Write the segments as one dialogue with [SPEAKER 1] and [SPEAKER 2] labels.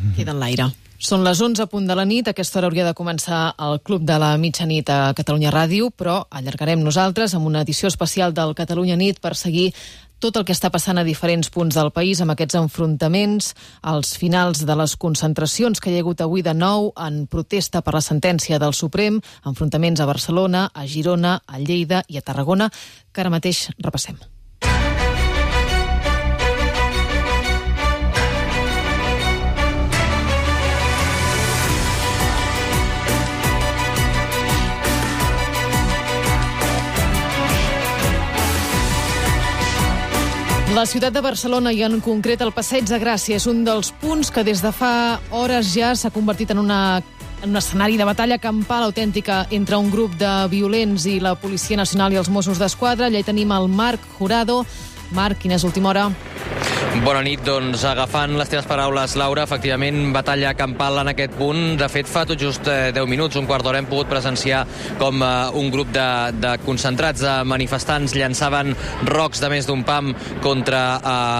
[SPEAKER 1] queda en l'aire. Són les 11:00 de la nit, a aquesta hora hauria de començar el Club de la Mitjanit a Catalunya Ràdio, però allargarem nosaltres amb una edició especial del Catalunya Nit per seguir tot el que està passant a diferents punts del país amb aquests enfrontaments, als finals de les concentracions que hi ha hagut avui de nou en protesta per la sentència del Suprem, enfrontaments a Barcelona, a Girona, a Lleida i a Tarragona, que ara mateix repassem. La ciutat de Barcelona i en concret el Passeig de Gràcia és un dels punts que des de fa hores ja s'ha convertit en un escenari de batalla campal autèntica entre un grup de violents i la Policia Nacional i els Mossos d'Esquadra. Allà hi tenim el Marc Jurado. Marc, quina és l'última hora?
[SPEAKER 2] Bona nit, doncs agafant les teves paraules, Laura, efectivament, batalla campal en aquest punt. De fet, fa tot just 10 minuts, un quart d'hora, hem pogut presenciar com un grup de concentrats, de manifestants, llançaven rocs de més d'un pam contra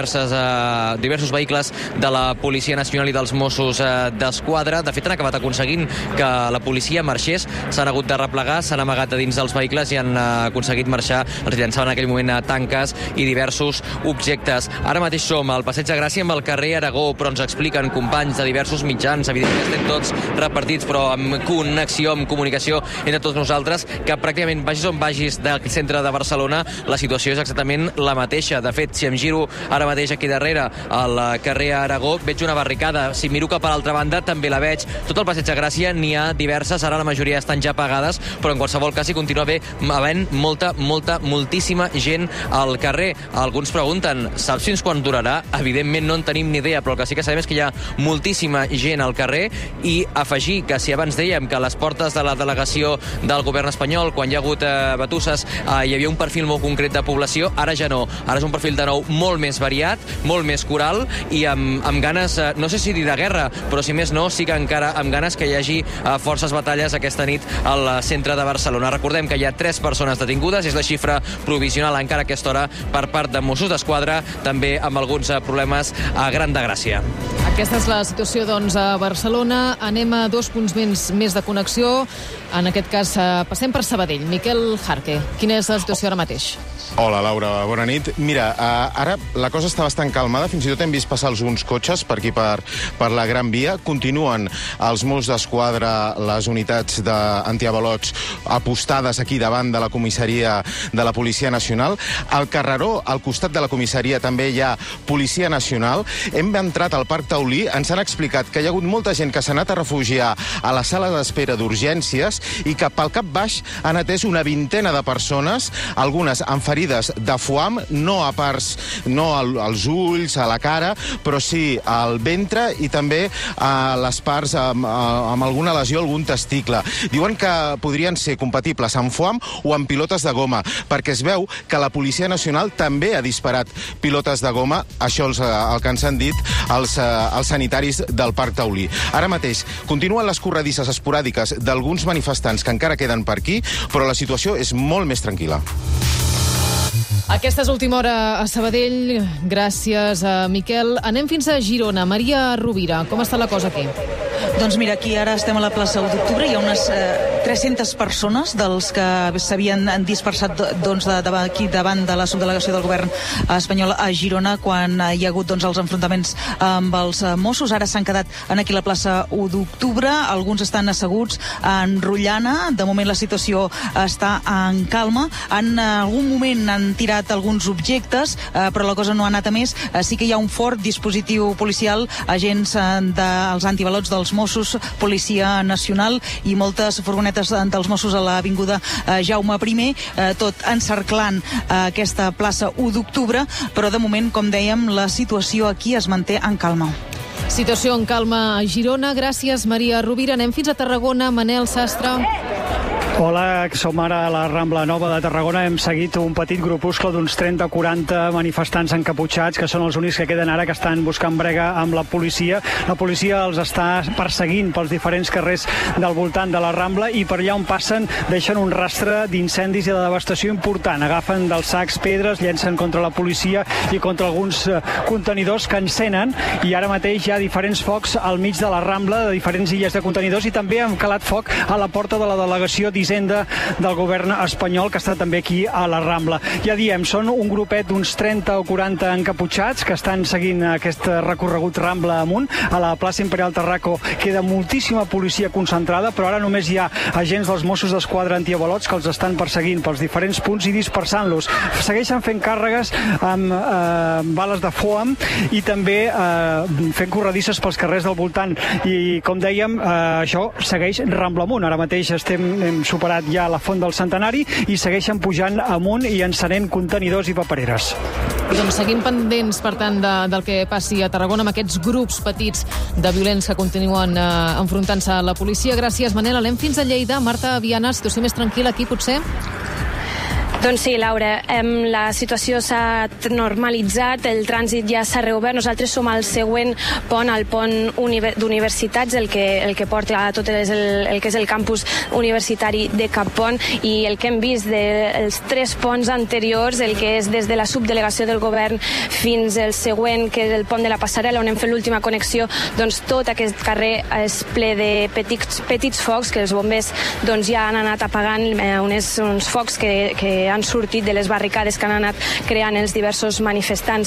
[SPEAKER 2] diversos vehicles de la Policia Nacional i dels Mossos d'Esquadra. De fet, han acabat aconseguint que la policia marxés, s'han hagut de replegar, s'han amagat a dins dels vehicles i han aconseguit marxar. Els llançaven en aquell moment tanques i diversos objectes. Ara mateix som al Passeig de Gràcia amb el carrer Aragó, però ens expliquen companys de diversos mitjans, evidentment estem tots repartits, però amb connexió, amb comunicació entre tots nosaltres, que pràcticament vagis on vagis del centre de Barcelona, la situació és exactament la mateixa. De fet, si em giro ara mateix aquí darrere al carrer Aragó, veig una barricada. Si miro cap a l'altra banda, també la veig. Tot el Passeig de Gràcia n'hi ha diverses, ara la majoria estan ja apagades, però en qualsevol cas hi continua havent moltíssima gent al carrer. Alguns pregunten, saps fins quan durarà? Evidentment no en tenim ni idea, però el que sí que sabem és que hi ha moltíssima gent al carrer i afegir que si abans dèiem que a les portes de la delegació del govern espanyol, quan hi ha hagut batusses, hi havia un perfil molt concret de població, ara ja no. Ara és un perfil de nou molt més variat, molt més coral i amb ganes, no sé si dir de guerra, però si més no, sí que encara amb ganes que hi hagi forces batalles aquesta nit al centre de Barcelona. Recordem que hi ha 3 persones detingudes, és la xifra provisional encara a aquesta hora per part de Mossos d'Esquadra, també amb alguns problemes a Gran de Gràcia.
[SPEAKER 1] Aquesta és la situació, doncs, a Barcelona. Anem a 2 punts més de connexió. En aquest cas, passem per Sabadell. Miquel Jarque, quina és la situació ara mateix?
[SPEAKER 3] Hola, Laura, bona nit. Mira, ara la cosa està bastant calmada, fins i tot hem vist passar alguns cotxes per aquí, per la Gran Via. Continuen els Mossos d'Esquadra, les unitats d'antiavalots apostades aquí davant de la comissaria de la Policia Nacional. Al carreró, al costat de la comissaria, també hi ha Policia Nacional. Hem entrat al Parc Taulí, ens han explicat que hi ha hagut molta gent que s'ha anat a refugiar a la sala d'espera d'urgències i que pel cap baix han atès una vintena de persones, algunes amb ferides de foam, no a parts, no als ulls, a la cara, però sí al ventre i també a les parts amb alguna lesió, algun testicle. Diuen que podrien ser compatibles amb foam o amb pilotes de goma, perquè es veu que la Policia Nacional també ha disparat pilotes de goma, això el que ens han dit els sanitaris del Parc Taulí. Ara mateix continuen les corredisses esporàdiques d'alguns manifestants que encara queden per aquí, però la situació és molt més tranquil·la.
[SPEAKER 1] Aquesta és l'última hora a Sabadell. Gràcies, Miquel. Anem fins a Girona. Maria Rovira, com està la cosa aquí?
[SPEAKER 4] Doncs mira, aquí ara estem a la plaça 1 d'octubre, hi ha unes 300 persones dels que s'havien dispersat aquí davant de la subdelegació del govern espanyol a Girona quan hi ha hagut els enfrontaments amb els Mossos. Ara s'han quedat aquí a la plaça 1 d'octubre, alguns estan asseguts en rotllana, de moment la situació està en calma. En algun moment han tirat alguns objectes, però la cosa no ha anat a més. Sí que hi ha un fort dispositiu policial, agents dels antivalots dels Mossos, Policia Nacional i moltes furgonetes dels Mossos a l'avinguda Jaume I, tot encerclant aquesta plaça 1 d'octubre, però de moment, com dèiem, la situació aquí es manté en calma.
[SPEAKER 1] Situació en calma a Girona. Gràcies, Maria Rovira. Anem fins a Tarragona. Manel Sastre.
[SPEAKER 5] Hola, som ara a la Rambla Nova de Tarragona. Hem seguit un petit grupuscle d'uns 30 o 40 manifestants encaputxats, que són els únics que queden ara, que estan buscant brega amb la policia. La policia els està perseguint pels diferents carrers del voltant de la Rambla i per allà on passen deixen un rastre d'incendis i de devastació important. Agafen dels sacs pedres, llencen contra la policia i contra alguns contenidors que encenen, i ara mateix hi ha diferents focs al mig de la Rambla, de diferents illes de contenidors, i també han calat foc a la porta de la delegació d'Hisenda del govern espanyol, que està també aquí a la Rambla. Ja diem, són un grupet d'uns 30 o 40 encaputxats que estan seguint aquest recorregut Rambla amunt. A la plaça Imperial Tarraco queda moltíssima policia concentrada, però ara només hi ha agents dels Mossos d'Esquadra antiavalots que els estan perseguint pels diferents punts i dispersant-los. Segueixen fent càrregues amb bales de foam i també fent corredisses pels carrers del voltant. I, com dèiem, això segueix Rambla amunt. Ara mateix hem superat ja la Font del Centenari i segueixen pujant amunt i encenent contenidors i papereres.
[SPEAKER 1] Doncs seguim pendents, per tant, del que passi a Tarragona amb aquests grups petits de violents que continuen enfrontant-se a la policia. Gràcies, Manel. Anem fins a Lleida. Marta Viana, situació més tranquil·la aquí, potser?
[SPEAKER 6] Doncs sí, Laura, la situació s'ha normalitzat, el trànsit ja s'ha reobert. Nosaltres som al següent pont, al pont d'universitats, el que porta a tot el que és el campus universitari de Cap Pont, i el que hem vist dels 3 ponts anteriors, el que és des de la subdelegació del govern fins al següent, que és el pont de la Passarel·la, on hem fet l'última connexió, doncs tot aquest carrer és ple de petits focs que els bombers doncs, ja han anat apagant, uns focs que han sortit de les barricades que han anat creant els diversos manifestants.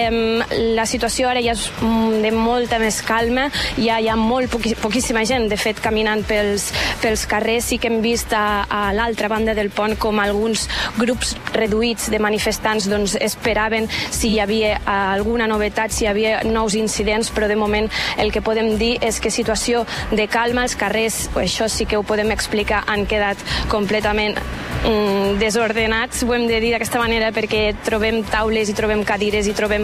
[SPEAKER 6] La situació ara ja és de molta més calma, ja hi ha poquíssima gent, de fet, caminant pels carrers. Sí que hem vist a l'altra banda del pont com alguns grups reduïts de manifestants doncs, esperaven si hi havia alguna novetat, si hi havia nous incidents, però de moment el que podem dir és que situació de calma, els carrers, això sí que ho podem explicar, han quedat completament desordenats, ho hem de dir d'aquesta manera, perquè trobem taules i trobem cadires i trobem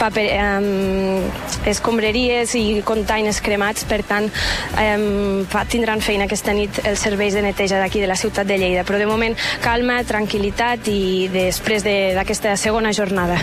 [SPEAKER 6] escombraries i containers cremats. Per tant, tindran feina aquesta nit els serveis de neteja d'aquí de la ciutat de Lleida, però de moment calma, tranquil·litat i després d'aquesta segona jornada.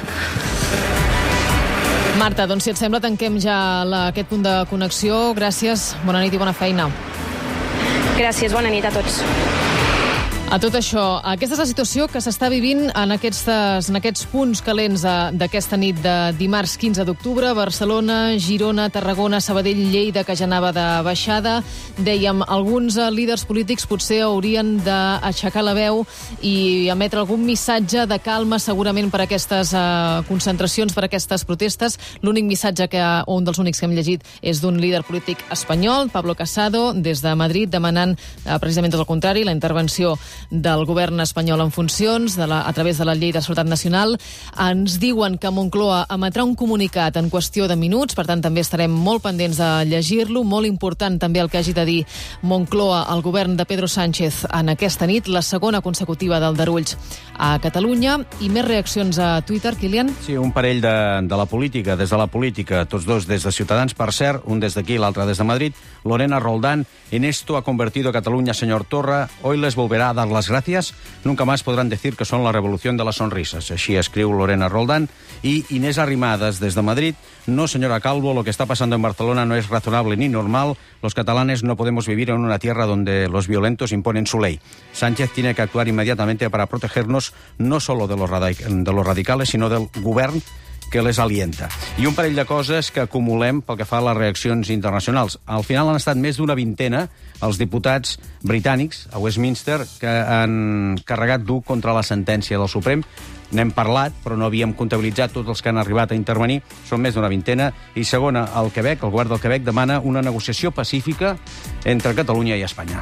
[SPEAKER 1] Marta, doncs si et sembla tanquem ja aquest punt de connexió. Gràcies, bona nit i bona feina.
[SPEAKER 6] Gràcies, bona nit a tots.
[SPEAKER 1] A tot això, aquesta és la situació que s'està vivint en aquests punts calents d'aquesta nit de dimarts 15 d'octubre. Barcelona, Girona, Tarragona, Sabadell, Lleida, que ja anava de baixada. Dèiem, alguns líders polítics potser haurien d'aixecar la veu i emetre algun missatge de calma, segurament, per aquestes concentracions, per aquestes protestes. L'únic missatge o un dels únics que hem llegit és d'un líder polític espanyol, Pablo Casado, des de Madrid, demanant precisament tot el contrari, la intervenció del govern espanyol en funcions a través de la llei de seguretat nacional. Ens diuen que Moncloa emetrà un comunicat en qüestió de minuts, per tant també estarem molt pendents de llegir-lo. Molt important també el que hagi de dir Moncloa al govern de Pedro Sánchez en aquesta nit, la segona consecutiva d'aldarulls a Catalunya. I més reaccions a Twitter, Kilian?
[SPEAKER 7] Sí, un parell de la política, des de la política, tots dos des de Ciutadans, per cert, un des d'aquí, l'altre des de Madrid. Lorena Roldán: en esto ha convertido a Cataluña, señor Torra, hoy les volverá a dar las gracias, nunca más podrán decir que son la revolución de las sonrisas. Així escriu Lorena Roldán. Y Inés Arrimadas, desde Madrid: no, señora Calvo, lo que está pasando en Barcelona no es razonable ni normal. Los catalanes no podemos vivir en una tierra donde los violentos imponen su ley. Sánchez tiene que actuar inmediatamente para protegernos no solo de los radicales, sino del govern que les alienta. I un parell de coses que acumulem pel que fa a les reaccions internacionals. Al final han estat més d'una vintena els diputats britànics a Westminster que han carregat dur contra la sentència del Suprem. N'hem parlat, però no havíem comptabilitzat tots els que han arribat a intervenir. Són més d'una vintena. I segona, el govern del Quebec demana una negociació pacífica entre Catalunya i Espanya.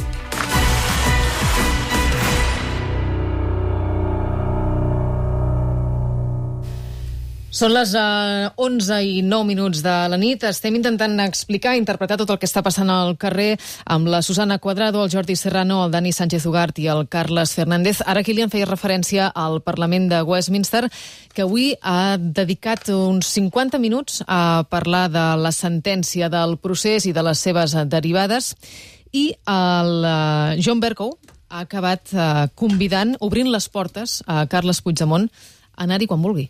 [SPEAKER 1] Són les 11 i 9 minuts de la nit. Estem intentant explicar, interpretar tot el que està passant al carrer amb la Susana Cuadrado, el Jordi Serrano, el Dani Sánchez Ugart i el Carles Fernández. Ara Kilian feia referència al Parlament de Westminster, que avui ha dedicat uns 50 minuts a parlar de la sentència del procés i de les seves derivades. I el John Bercow, ha acabat convidant, obrint les portes a Carles Puigdemont a anar-hi quan vulgui.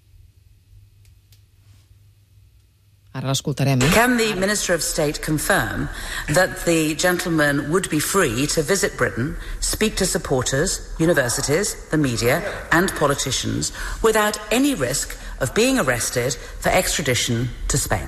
[SPEAKER 1] Ara l'escoltarem.
[SPEAKER 8] Can the Minister of State confirm that the gentleman would be free to visit Britain, speak to supporters, universities, the media and politicians without any risk of being arrested for extradition to Spain?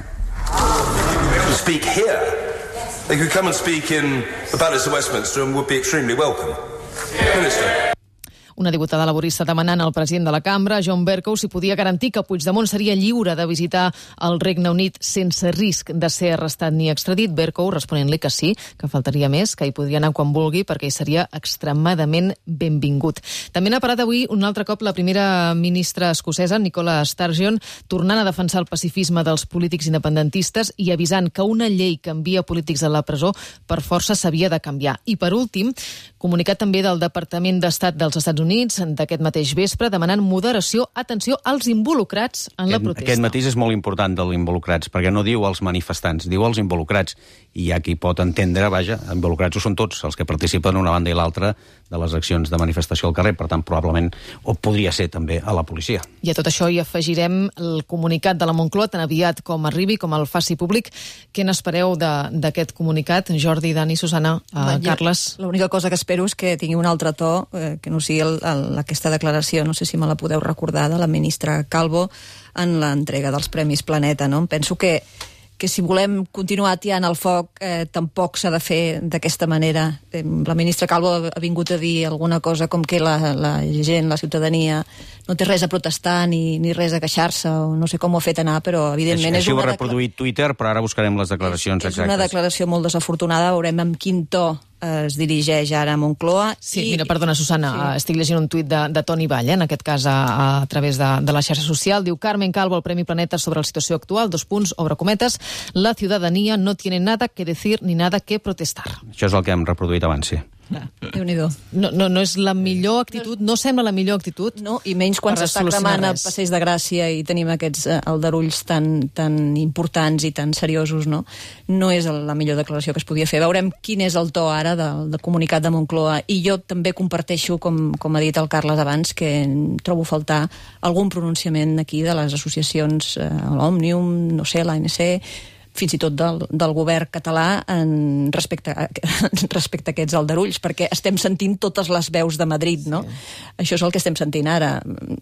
[SPEAKER 9] To speak here? They could come and speak in the Palace of Westminster and would be extremely welcome. Minister.
[SPEAKER 1] Una diputada laborista demanant al president de la cambra, John Bercow, si podia garantir que Puigdemont seria lliure de visitar el Regne Unit sense risc de ser arrestat ni extradit. Bercow responent-li que sí, que faltaria més, que hi podria anar quan vulgui perquè hi seria extremadament benvingut. També n'ha parat avui un altre cop la primera ministra escocesa, Nicola Sturgeon, tornant a defensar el pacifisme dels polítics independentistes i avisant que una llei que envia polítics a la presó per força s'havia de canviar. I per últim, comunicat també del Departament d'Estat dels Estats Units d'aquest mateix vespre, demanant moderació, atenció, als involucrats en la protesta.
[SPEAKER 7] Aquest matís és molt important dels involucrats, perquè no diu als manifestants, diu als involucrats. I hi ha qui pot entendre, vaja, involucrats ho són tots, els que participen una banda i l'altra de les accions de manifestació al carrer, per tant, probablement, o podria ser també a la policia.
[SPEAKER 1] I a tot això hi afegirem el comunicat de la Moncloa, tan aviat com arribi, com el faci públic. Què n'espereu d'aquest comunicat? Jordi, Dani, Susana, Carles?
[SPEAKER 10] L'única cosa que espero és que tingui un altre to, que no sigui aquesta declaració, no sé si me la podeu recordar, de la ministra Calvo en l'entrega dels Premis Planeta, no? Em penso que si volem continuar atiant el foc tampoc s'ha de fer d'aquesta manera. La ministra Calvo ha vingut a dir alguna cosa com que la gent, la ciutadania, no té res a protestar ni res a queixar-se, o no sé com ho ha fet anar, però evidentment
[SPEAKER 7] Així ho ha reproduït Twitter, però ara buscarem les declaracions exactes.
[SPEAKER 10] És una declaració molt desafortunada, veurem amb quin to es dirigeix ara a Moncloa.
[SPEAKER 1] Sí, mira, perdona, Susana, estic llegint un tuit de Toni Vall, en aquest cas a través de la xarxa social. Diu: Carmen Calvo, el Premi Planeta sobre la situació actual, : obre cometes, la ciudadanía no tiene nada que decir ni nada que protestar.
[SPEAKER 7] Això és el que hem reproduït abans, sí.
[SPEAKER 10] Déu-n'hi-do.
[SPEAKER 1] No és la millor actitud, no sembla la millor actitud.
[SPEAKER 10] No, i menys quan s'està cremant a Passeig de Gràcia i tenim aquests aldarulls tan importants i tan seriosos, no? No és la millor declaració que es podia fer. Veurem quin és el to ara del comunicat de Moncloa. I jo també comparteixo, com ha dit el Carles abans, que trobo faltar algun pronunciament aquí de les associacions, l'Òmnium, no sé, l'ANC, fins i tot del govern català respecte a aquests aldarulls, perquè estem sentint totes les veus de Madrid, no? Això és el que estem sentint ara.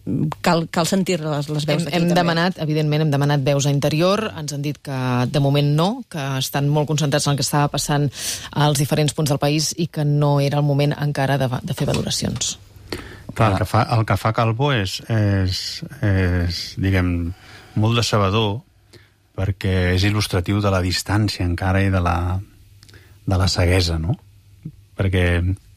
[SPEAKER 10] Cal sentir les veus d'aquí també.
[SPEAKER 1] Evidentment, hem demanat veus a Interior, ens han dit que de moment no, que estan molt concentrats en el que estava passant als diferents punts del país i que no era el moment encara de fer valoracions.
[SPEAKER 11] Clar, el que fa Calvo és diguem, molt decebedor, perquè és il·lustratiu de la distància encara i de la ceguesa, no? Perquè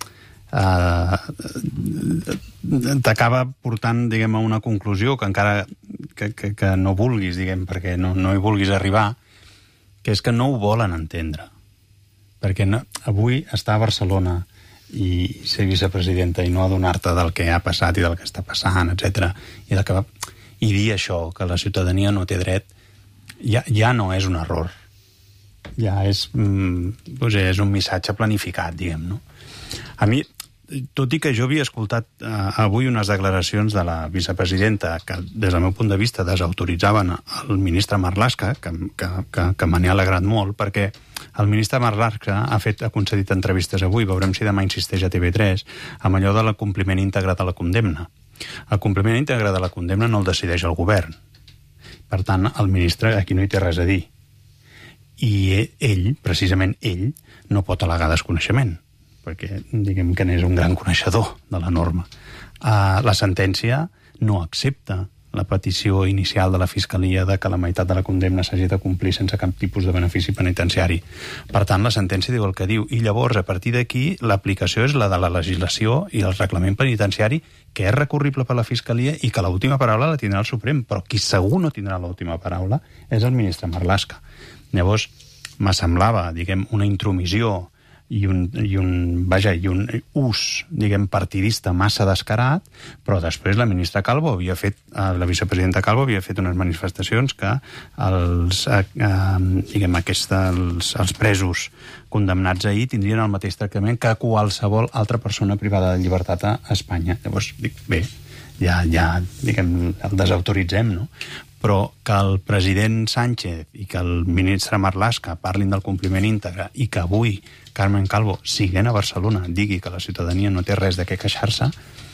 [SPEAKER 11] t'acaba portant, diguem, a una conclusió que encara que no vulguis, diguem, perquè no hi vulguis arribar, que és que no ho volen entendre. Perquè avui estar a Barcelona i ser vicepresidenta i no adonar-te del que ha passat i del que està passant, etc. I dir això, que la ciutadania no té dret, ja no és un error. Ja és un missatge planificat, diguem, no? A mi, tot i que jo havia escoltat avui unes declaracions de la vicepresidenta que, des del meu punt de vista, desautoritzaven el ministre Marlaska, que me n'he alegrat molt, perquè el ministre Marlaska ha concedit entrevistes avui, veurem si demà insisteix a TV3, amb allò de l'acompliment íntegre de la condemna. El compliment íntegre de la condemna no el decideix el govern. Per tant, el ministre aquí no hi té res a dir. I ell, precisament ell, no pot al·legar desconeixement, perquè diguem que n'és un gran coneixedor de la norma. La sentència no accepta la petició inicial de la Fiscalia de que la meitat de la condemna s'hagi de complir sense cap tipus de benefici penitenciari. Per tant, la sentència diu el que diu. I llavors, a partir d'aquí, l'aplicació és la de la legislació i el reglament penitenciari, que és recurrible per la Fiscalia i que l'última paraula la tindrà el Suprem, però qui segur no tindrà l'última paraula és el ministre Marlaska. Llavors, me semblava, diguem, una intromissió i un ús, diguem, partidista massa descarat, però després la ministra Calvo la vicepresidenta Calvo havia fet unes manifestacions que els presos condemnats ahir tindrien el mateix tractament que qualsevol altra persona privada de llibertat a Espanya. Llavors, dic, bé, ja diguem, el desautoritzem, no? Però que el president Sánchez i que el ministre Marlaska parlin del compliment íntegre i que avui Carmen Calvo, siguent a Barcelona, digui que la ciutadania no té res de què queixar-se,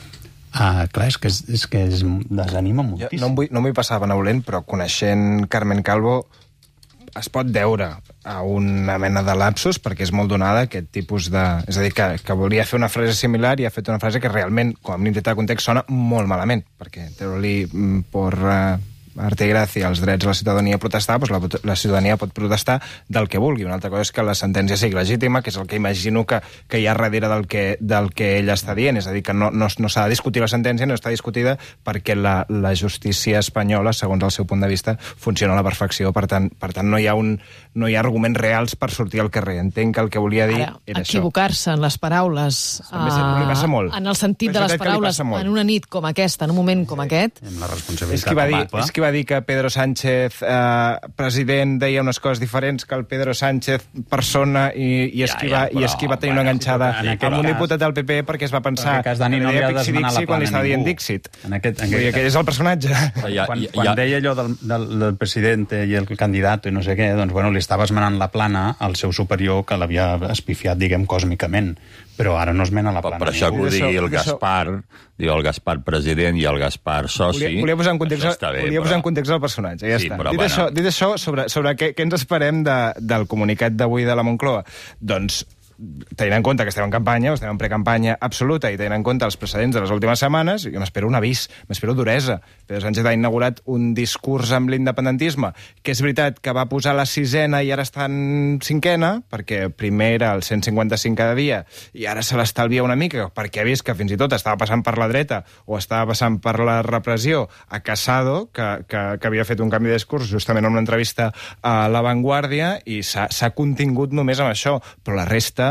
[SPEAKER 11] clar, és que es desanima moltíssim.
[SPEAKER 12] No em vull passar benevolent, però coneixent Carmen Calvo es pot deure a una mena de lapsus, perquè és molt donada aquest tipus de... És a dir, que volia fer una frase similar i ha fet una frase que realment, com a mínim de context, sona molt malament, perquè treure-li por arte i gràcia als drets de la ciutadania a protestar, doncs la ciutadania pot protestar del que vulgui. Una altra cosa és que la sentència sigui legítima, que és el que imagino que hi ha darrere del que ella està dient. És a dir, que no s'ha de discutir la sentència, no està discutida perquè la justícia espanyola, segons el seu punt de vista, funciona a la perfecció. Per tant, no hi ha arguments reals per sortir al carrer. Entenc que el que volia dir era això.
[SPEAKER 1] Equivocar-se en les paraules,
[SPEAKER 12] li passa molt.
[SPEAKER 1] en el sentit de les paraules, en una nit com aquesta, en un moment com aquest...
[SPEAKER 11] Amb la responsabilitat
[SPEAKER 12] és qui va dir que Pedro Sánchez, president, deia unes coses diferents que el Pedro Sánchez, persona, i és qui va tenir una enganxada amb un diputat del PP perquè es va pensar
[SPEAKER 11] que Dani no havia d'esmenar la plana
[SPEAKER 12] quan li estava dient Dixit. Que és el personatge.
[SPEAKER 11] Quan deia allò del president i el candidat i no sé què, doncs bueno, li estava esmenant la plana al seu superior que l'havia espifiat, diguem, còsmicament. Però ara no esmena la plana.
[SPEAKER 13] Per això que ho digui el Gaspar, el Gaspar president i el Gaspar soci...
[SPEAKER 12] Volia posar en context el personatge, ja està. Dit això, sobre què ens esperem del comunicat d'avui de la Moncloa? Doncs, tenint en compte que estem en campanya, o estem en precampanya absoluta, i tenint en compte els precedents de les últimes setmanes, jo m'espero un avís, m'espero duresa. Pedro Sánchez ha inaugurat un discurs amb l'independentisme, que és veritat que va posar la 6ena i ara està en 5ena, perquè primer era el 155 cada dia, i ara se l'estalvia una mica, perquè ha vist que fins i tot estava passant per la dreta o estava passant per la repressió a Casado, que havia fet un canvi de discurs justament en una entrevista a La Vanguardia, i s'ha contingut només amb això, però la resta,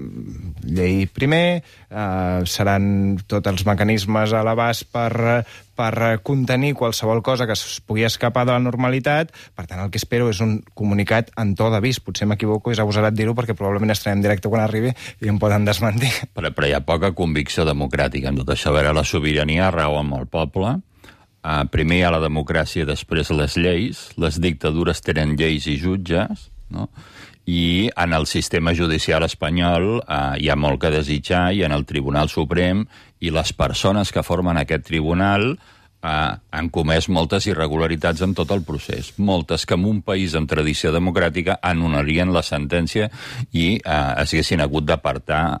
[SPEAKER 12] llei primer, seran tots els mecanismes a l'abast per contenir qualsevol cosa que es pugui escapar de la normalitat. Per tant, el que espero és un comunicat en to d'avís. Potser m'equivoco, és agosarat dir-ho, perquè probablement estarem en directe quan arribi i em poden desmentir.
[SPEAKER 13] Però hi ha poca convicció democràtica en tot això. A veure, la sobirania rau amb el poble. Primer hi ha la democràcia, després les lleis. Les dictadures tenen lleis i jutges, no? I en el sistema judicial espanyol hi ha molt que desitjar, i en el Tribunal Suprem, i les persones que formen aquest tribunal han comès moltes irregularitats en tot el procés. Moltes que en un país amb tradició democràtica anul·larien la sentència i es haguessin hagut d'apartar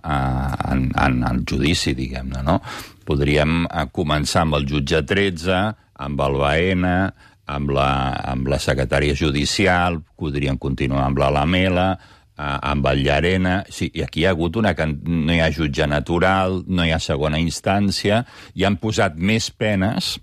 [SPEAKER 13] en el judici, diguem-ne, no? Podríem començar amb el jutge 13, amb el Baena, amb la secretària judicial, podrien continuar amb la Lamela, amb el Llarena... Sí, i aquí hi ha hagut no hi ha jutge natural, no hi ha segona instància, i han posat més penes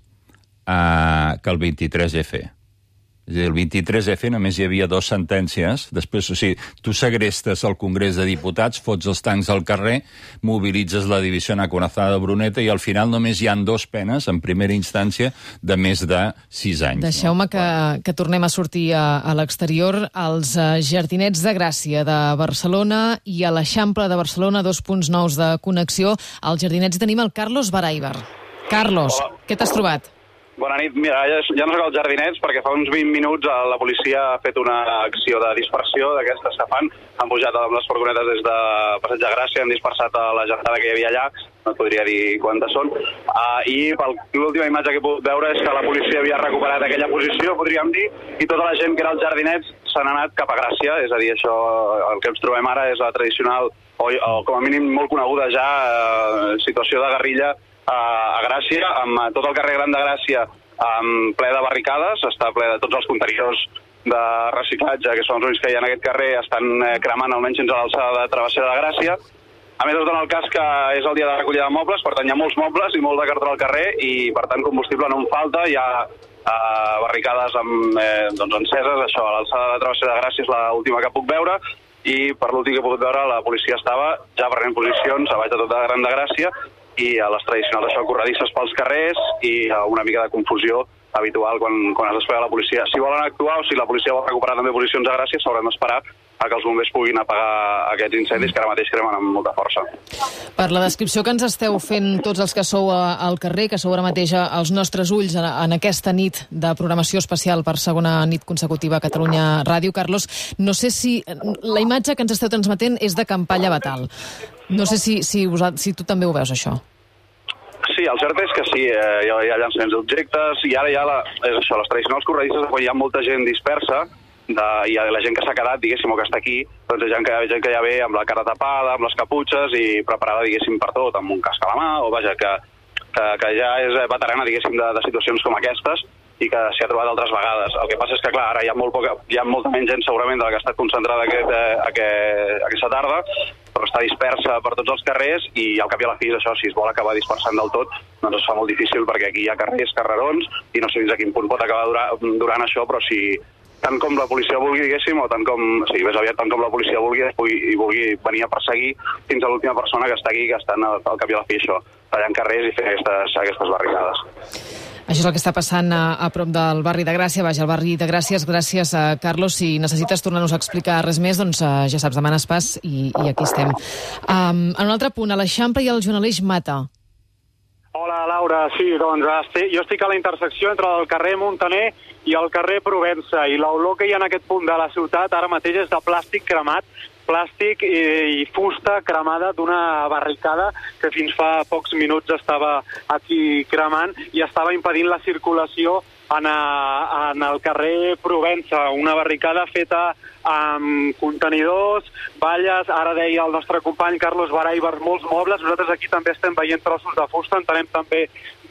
[SPEAKER 13] que el 23F. És a dir, el 23F només hi havia 2 sentències, després, o sigui, tu segrestes el Congrés de Diputats, fots els tancs al carrer, mobilitzes la divisió acorazada de Bruneta i al final només hi han 2 penes en primera instància de més de 6 anys.
[SPEAKER 1] Deixeu-me que tornem a sortir a l'exterior. Als Jardinets de Gràcia de Barcelona i a l'Eixample de Barcelona, 2 punts nous de connexió. Als Jardinets tenim el Carlos Baraibar. Carlos, què t'has trobat?
[SPEAKER 14] Bona nit. Mira, ja no soc als Jardinets perquè fa uns 20 minuts la policia ha fet una acció de dispersió d'aquestes que fan. Han pujat amb les furgonetes des de Passeig de Gràcia, han dispersat la gentada que hi havia allà, no et podria dir quantes són, i l'última imatge que he pogut veure és que la policia havia recuperat aquella posició, podríem dir, i tota la gent que era als Jardinets s'han anat cap a Gràcia. És a dir, això, el que ens trobem ara és la tradicional, o com a mínim molt coneguda ja, situació de guerrilla a Gràcia, amb tot el carrer Gran de Gràcia ple de barricades, està ple de tots els contenidors de reciclatge, que són els únics que hi ha en aquest carrer, estan cremant almenys fins a l'alçada de Travessera de Gràcia. A més, es dona el cas que és el dia de recollida de mobles, per tant hi ha molts mobles i molt de cartró al carrer, i per tant combustible no en falta. Hi ha barricades enceses, això, a l'alçada de Travessera de Gràcia és l'última que puc veure. i per l'últim que he pogut veure la policia estava ja prenent posicions a baix de tota Gran de Gràcia i a les tradicionals això, corredisses pels carrers i una mica de confusió habitual quan es desplega la policia. Si volen actuar o si la policia vol recuperar també posicions a Gràcia, s'hauran d'esperar a que els bombers puguin apagar aquests incendis que ara mateix cremen amb molta força.
[SPEAKER 1] Per la descripció que ens esteu fent tots els que sou al carrer, que sou ara mateix als nostres ulls en aquesta nit de programació especial per segona nit consecutiva a Catalunya Ràdio, Carlos, no sé si la imatge que ens esteu transmetent és de campanya Batal. No sé si tu també ho veus, això.
[SPEAKER 14] Sí, el cert és que sí, hi ha llançaments d'objectes i ara hi ha les tradicionals corredisses quan hi ha molta gent dispersa i la gent que s'ha quedat, diguéssim, o que està aquí, doncs hi ha gent que ja ve amb la cara tapada, amb les caputxes i preparada, diguéssim, per tot, amb un casc a la mà, o vaja, que ja és veterana, diguéssim, de situacions com aquestes i que s'hi ha trobat altres vegades. El que passa és que, clar, ara hi ha molta menys gent segurament de la que ha estat concentrada aquesta tarda, però està dispersa per tots els carrers i al cap i a la fi, això, si es vol acabar dispersant del tot, doncs es fa molt difícil perquè aquí hi ha carrers, carrerons, i no sé fins a quin punt pot acabar durant això, però si tant com la policia vulgui, diguéssim, o més aviat tant com la policia vulgui i vulgui venir a perseguir fins a l'última persona que està aquí, que estan al cap i a la fi això, tallant carrers i fer aquestes barricades.
[SPEAKER 1] Això és el que està passant a prop del barri de Gràcia, al barri de Gràcies. Gràcies, Carlos. Si necessites tornar-nos a explicar res més, doncs ja saps, demanes pas i aquí estem. En un altre punt, a l'Eixample i el Joan Aleix Mata.
[SPEAKER 15] Hola, Laura. Sí, doncs jo estic a la intersecció entre el carrer Muntaner i el carrer Provença, i l'olor que hi ha en aquest punt de la ciutat ara mateix és de plàstic cremat, plàstic i fusta cremada d'una barricada que fins fa pocs minuts estava aquí cremant i estava impedint la circulació en el carrer Provença, una barricada feta amb contenidors, valles, ara deia el nostre company Carlos Baray, molts mobles, nosaltres aquí també estem veient trossos de fusta, entenem també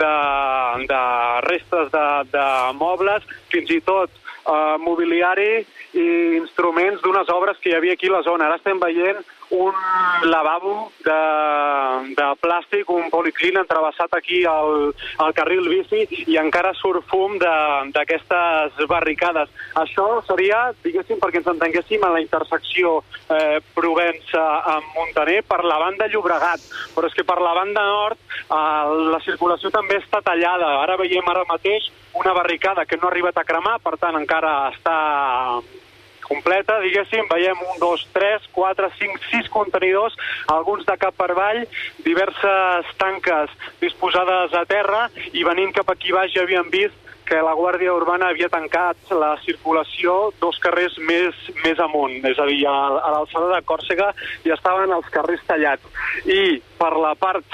[SPEAKER 15] de restes de mobles, fins i tot mobiliari i instruments d'unes obres que hi havia aquí a la zona. Ara estem veient un lavabo de plàstic, un policlín entrevessat aquí al carril bici i encara surt fum d'aquestes barricades. Això seria, diguéssim, perquè ens entenguéssim, a la intersecció Provença amb Muntaner per la banda Llobregat, però és que per la banda nord la circulació també està tallada. Ara veiem ara mateix una barricada que no ha arribat a cremar, per tant encara està completa, diguéssim, veiem 1, 2, 3, 4, 5, 6 contenidors, alguns de cap per avall, diverses tanques disposades a terra i venint cap aquí baix ja havíem vist que la Guàrdia Urbana havia tancat la circulació 2 carrers més amunt, és a dir, a l'alçada de Còrsega ja estaven els carrers tallats. I per la part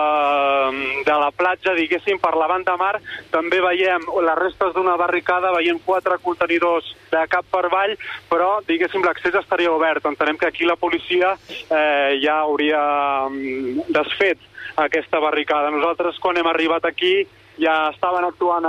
[SPEAKER 15] de la platja, diguéssim, per la banda mar, també veiem les restes d'una barricada, veiem 4 contenidors de cap per avall, però, diguéssim, l'accés estaria obert. Entenem que aquí la policia ja hauria desfet aquesta barricada. Nosaltres, quan hem arribat aquí, ja estaven actuant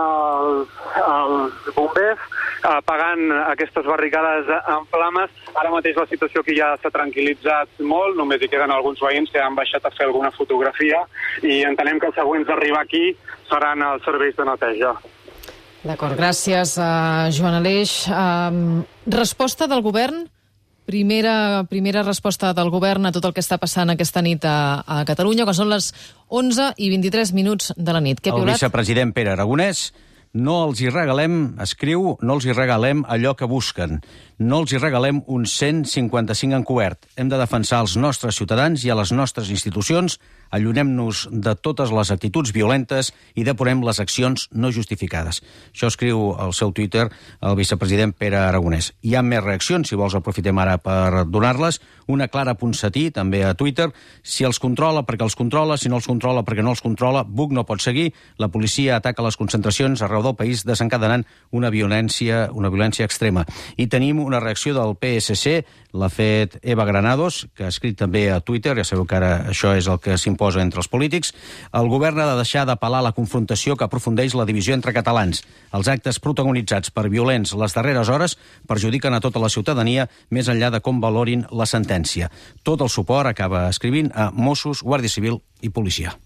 [SPEAKER 15] els bombers, apagant aquestes barricades en flames. Ara mateix la situació aquí ja s'ha tranquil·litzat molt, només hi queden alguns veïns que han baixat a fer alguna fotografia i entenem que els següents a arribar aquí seran els serveis de neteja.
[SPEAKER 1] D'acord, gràcies, Joan Aleix. Resposta del govern? Primera resposta del govern a tot el que està passant aquesta nit a Catalunya, que són les 11 i 23 minuts de la nit.
[SPEAKER 7] El vicepresident Pere Aragonès: no els hi regalem, escriu, no els hi regalem allò que busquen. No els hi regalem un 155 encobert. Hem de defensar els nostres ciutadans i a les nostres institucions. Allunem-nos de totes les actituds violentes i depurem les accions no justificades. Això escriu al seu Twitter el vicepresident Pere Aragonès. Hi ha més reaccions, si vols aprofitem ara per donar-les. Una Clara Ponsatí, també a Twitter: si els controla perquè els controla, si no els controla perquè no els controla, Buch no pot seguir. La policia ataca les concentracions arreu del país, desencadenant una violència extrema. I tenim una reacció del PSC, l'ha fet Eva Granados, que ha escrit també a Twitter, ja sabeu que ara això és el que s'imposa entre els polítics. El govern ha de deixar d'apel·lar a la confrontació que aprofundeix la divisió entre catalans. Els actes protagonitzats per violents les darreres hores perjudiquen a tota la ciutadania, més enllà de com valorin la sentència. Tot el suport, acaba escrivint, a Mossos, Guàrdia Civil i policia.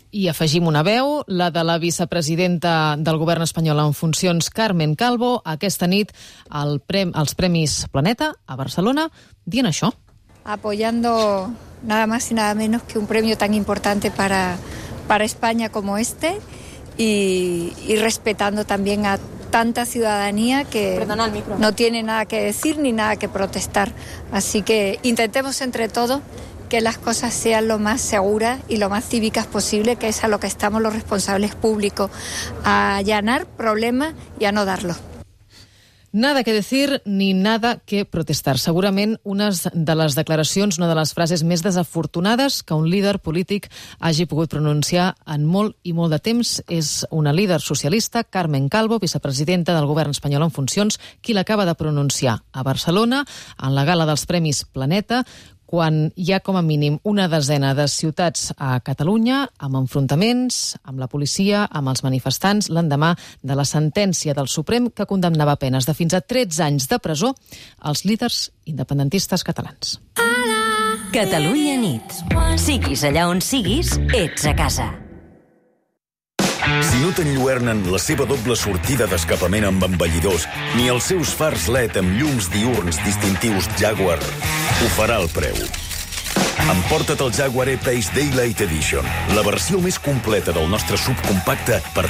[SPEAKER 1] I afegim una veu, la de la vicepresidenta del govern espanyol en funcions, Carmen Calvo, aquesta nit als Premis Planeta a Barcelona, dient això.
[SPEAKER 16] Apoyando nada más y nada menos que un premio tan importante para España como este y respetando también a tanta ciudadanía que no tiene nada que decir ni nada que protestar. Así que intentemos entre todos que las cosas sean lo más seguras y lo más cívicas posible, que es a lo que estamos los responsables públicos, a allanar problemas y a no darlos.
[SPEAKER 1] Nada que decir ni nada que protestar. Segurament una de les declaracions, una de les frases més desafortunades que un líder polític hagi pogut pronunciar en molt i molt de temps. És una líder socialista, Carmen Calvo, vicepresidenta del govern espanyol en funcions, qui l'acaba de pronunciar a Barcelona, en la gala dels Premis Planeta, quan hi ha com a mínim una desena de ciutats a Catalunya amb enfrontaments, amb la policia, amb els manifestants, l'endemà de la sentència del Suprem que condemnava penes de fins a 13 anys de presó als líders independentistes catalans.
[SPEAKER 17] Catalunya nit. Siguis allà on siguis, ets a casa.
[SPEAKER 18] Si no t'enlluernen la seva doble sortida d'escapament amb embellidors ni els seus fars LED amb llums diürns distintius Jaguar, ho farà el preu. Emporta't el Jaguar E-Pace Daylight Edition, la versió més completa del nostre subcompacte per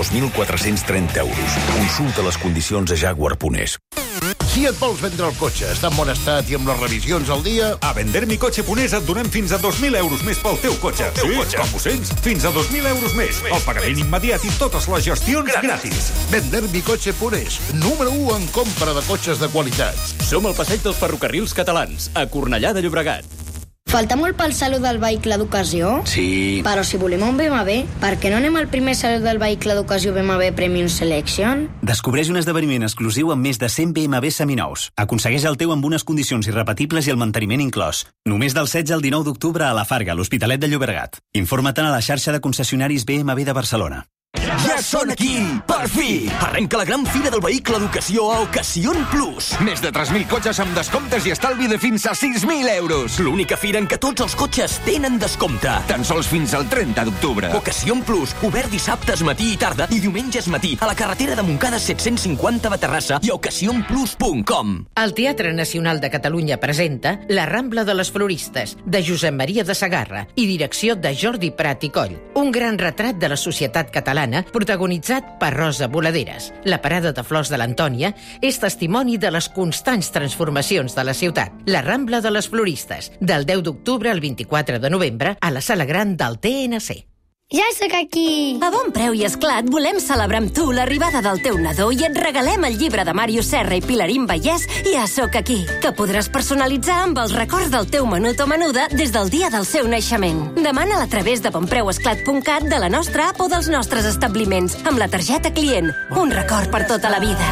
[SPEAKER 18] 32.430 euros. Consulta les condicions a jaguar.es.
[SPEAKER 19] Si et vols vendre el cotxe, està en bon estat i amb les revisions al dia...
[SPEAKER 20] A vendermicoche.es et donem fins a 2.000 euros més pel teu cotxe. Sí, com ho sents? Fins a 2.000 euros més. El pagament immediat i totes les gestions gratis.
[SPEAKER 19] Vendermicoche.es, número 1 en compra de cotxes de qualitat.
[SPEAKER 21] Som al passeig dels Ferrocarrils Catalans, a Cornellà de Llobregat.
[SPEAKER 22] Falta molt pel Saló del Vehicle d'Ocasió?
[SPEAKER 21] Sí.
[SPEAKER 22] Però si volem un BMW, per què no anem al primer Saló del Vehicle d'Ocasió BMW Premium Selection?
[SPEAKER 21] Descobreix un esdeveniment exclusiu amb més de 100 BMW seminous. Aconsegueix el teu amb unes condicions irrepetibles i el manteniment inclòs. Només del 16 al 19 d'octubre a la Farga, a l'Hospitalet de Llobregat. Informa-te'n a la xarxa de concessionaris BMW de Barcelona.
[SPEAKER 23] Ja són aquí, per fi! Arrenca la gran fira del vehicle d'ocasió a Ocasión Plus.
[SPEAKER 24] Més de 3.000 cotxes amb descomptes i estalvi de fins a 6.000 euros.
[SPEAKER 23] L'única fira en què tots els cotxes tenen descompte.
[SPEAKER 24] Tan sols fins al 30 d'octubre.
[SPEAKER 23] Ocasión Plus, obert dissabtes matí i tarda i diumenges matí a la carretera de Montcada 750 de Terrassa i a ocasionplus.com.
[SPEAKER 25] El Teatre Nacional de Catalunya presenta La Rambla de les Floristes, de Josep Maria de Sagarra i direcció de Jordi Prat i Coll. Un gran retrat de la societat catalana protagonitzat per Rosa Boladeres. La parada de flors de l'Antònia és testimoni de les constants transformacions de la ciutat. La Rambla de les Floristes, del 10 d'octubre al 24 de novembre a la Sala Gran del TNC.
[SPEAKER 22] Ja sóc aquí!
[SPEAKER 17] A Bon Preu i Esclat volem celebrar amb tu l'arribada del teu nadó i et regalem el llibre de Màrius Serra i Pilarín Vallès Ja sóc aquí, que podràs personalitzar amb els records del teu menut o menuda des del dia del seu naixement. Demana'l a través de bonpreuesclat.cat, de la nostra app o dels nostres establiments, amb la targeta client. Un record per tota la vida.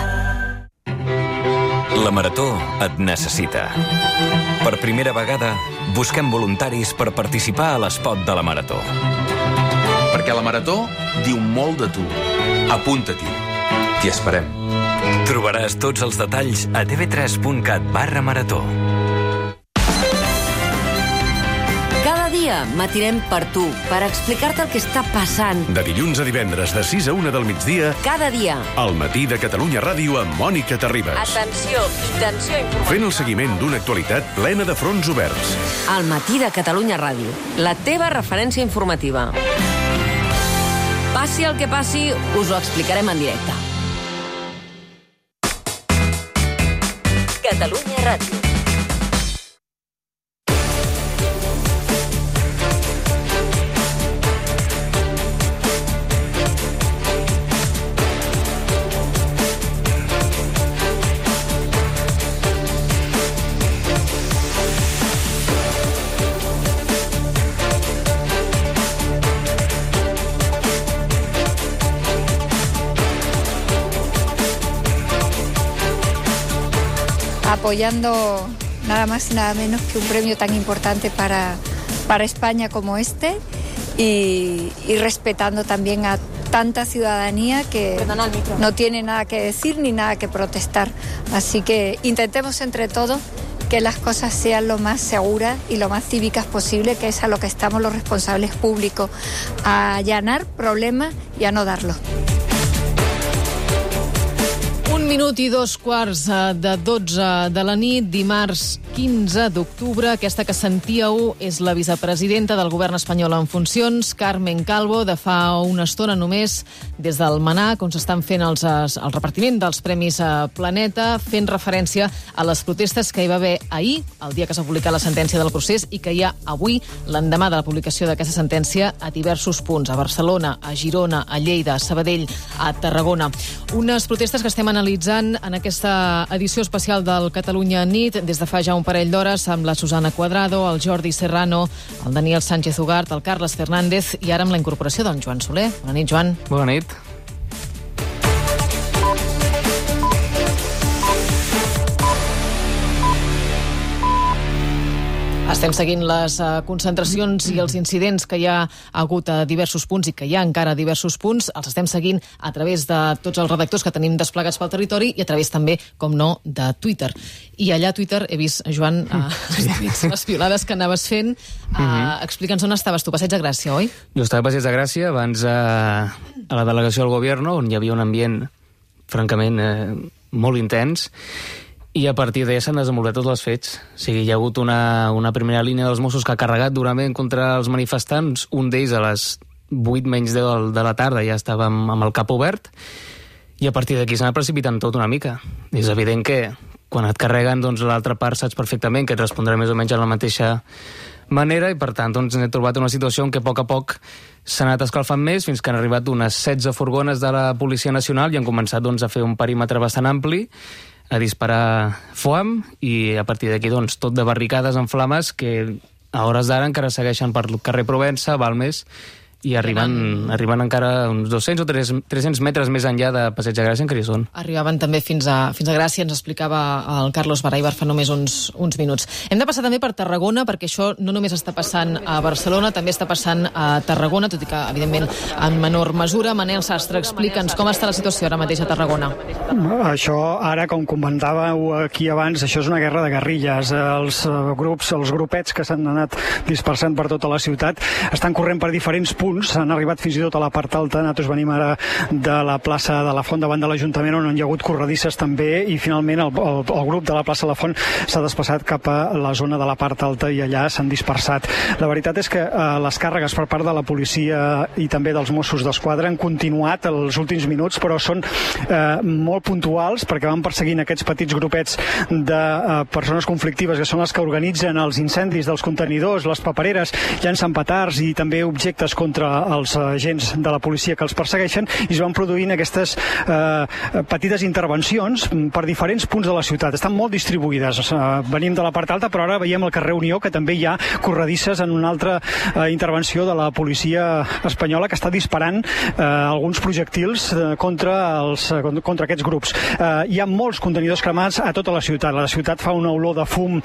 [SPEAKER 26] La Marató et necessita. Per primera vegada, busquem voluntaris per participar a l'espot de la Marató.
[SPEAKER 27] Perquè la Marató diu molt de tu. Apunta-t'hi. T'hi esperem.
[SPEAKER 26] Trobaràs tots els detalls a tv3.cat/marató.
[SPEAKER 17] Cada dia matirem per tu, per explicar-te el que està passant.
[SPEAKER 28] De dilluns a divendres, de 6 a 1 del migdia,
[SPEAKER 17] Cada dia.
[SPEAKER 28] al matí de Catalunya Ràdio amb Mònica Terribas.
[SPEAKER 17] Atenció informativa.
[SPEAKER 28] Fent el seguiment d'una actualitat plena de fronts oberts.
[SPEAKER 17] Al matí de Catalunya Ràdio, la teva referència informativa. Passi el que passi, us ho explicarem en directe. Catalunya Ràdio.
[SPEAKER 16] Apoyando nada más y nada menos que un premio tan importante para España como este y respetando también a tanta ciudadanía que no tiene nada que decir ni nada que protestar. Así que intentemos entre todos que las cosas sean lo más seguras y lo más cívicas posible, que es a lo que estamos los responsables públicos, a allanar problemas y a no darlos.
[SPEAKER 1] 1 minut i 2 de 12 de la nit, dimarts 15 d'octubre. Aquesta que sentíeu és la vicepresidenta del govern espanyol en funcions, Carmen Calvo, de fa una estona només, des del MNAC, on s'estan fent el repartiment dels Premis Planeta, fent referència a les protestes que hi va haver ahir, el dia que s'ha publicat la sentència del procés, i que hi ha avui, l'endemà de la publicació d'aquesta sentència, a diversos punts, a Barcelona, a Girona, a Lleida, a Sabadell, a Tarragona. Unes protestes que estem analitzant en aquesta edició especial del Catalunya Nit des de fa ja un parell d'hores amb la Susana Cuadrado, el Jordi Serrano, el Daniel Sánchez Ugart, el Carles Fernández i ara amb la incorporació d'en Joan Soler. Bona nit, Joan.
[SPEAKER 2] Bona nit.
[SPEAKER 1] Estem seguint les concentracions i els incidents que hi ha hagut a diversos punts i que hi ha encara a diversos punts. Els estem seguint a través de tots els redactors que tenim desplegats pel territori i a través també, com no, de Twitter. I allà a Twitter he vist, Joan, les piolades que anaves fent. Explica'ns on estaves tu, Passeig de Gràcia, oi?
[SPEAKER 2] Jo estava a Passeig de Gràcia, abans a la delegació del govern, on hi havia un ambient, francament, molt intens, i a partir d'allà s'han desenvolupat tots els fets. O sigui, hi ha hagut una primera línia dels Mossos que ha carregat durament contra els manifestants. Un d'ells a les 8 menys 10 de la tarda ja estava amb el cap obert, i a partir d'aquí s'ha anat precipitant tot una mica. És evident que quan et carreguen, doncs l'altra part saps perfectament que et respondrà més o menys de la mateixa manera, i per tant doncs hem trobat una situació en què a poc s'ha anat escalfant més fins que han arribat unes 16 furgones de la Policia Nacional i han començat doncs a fer un perímetre bastant ampli, a disparar foam, i a partir d'aquí doncs tot de barricades en flames que a hores d'ara encara segueixen per carrer Provença, Balmes, i arriben encara uns 200 o 300 metres més enllà de Passeig de Gràcia, encara hi són.
[SPEAKER 1] Arribaven també fins a Gràcia, ens explicava el Carlos Baraibar fa només uns minuts. Hem de passar també per Tarragona, perquè això no només està passant a Barcelona, també està passant a Tarragona, tot i que, evidentment, en menor mesura. Manel Sastre, explica'ns com està la situació ara mateix a Tarragona.
[SPEAKER 3] Això, ara, com comentàveu aquí abans, això és una guerra de guerrilles. Els grupets que s'han anat dispersant per tota la ciutat estan corrent per diferents punts, han arribat fins i tot a la part alta. Nosaltres venim ara de la plaça de la Font davant de l'Ajuntament, on hi ha hagut corredisses també, i finalment el grup de la plaça de la Font s'ha desplaçat cap a la zona de la part alta i allà s'han dispersat. La veritat és que les càrregues per part de la policia i també dels Mossos d'Esquadra han continuat els últims minuts, però són molt puntuals, perquè van perseguint aquests petits grupets de persones conflictives que són les que organitzen els incendis dels contenidors, les papereres, llancen petards i també objectes contra els agents de la policia que els persegueixen, i es van produint aquestes petites intervencions per diferents punts de la ciutat. Estan molt distribuïdes. Venim de la part alta, però ara veiem el carrer Unió, que també hi ha corredisses en una altra intervenció de la policia espanyola, que està disparant alguns projectils contra aquests grups. Hi ha molts contenidors cremats a tota la ciutat. La ciutat fa una olor de fum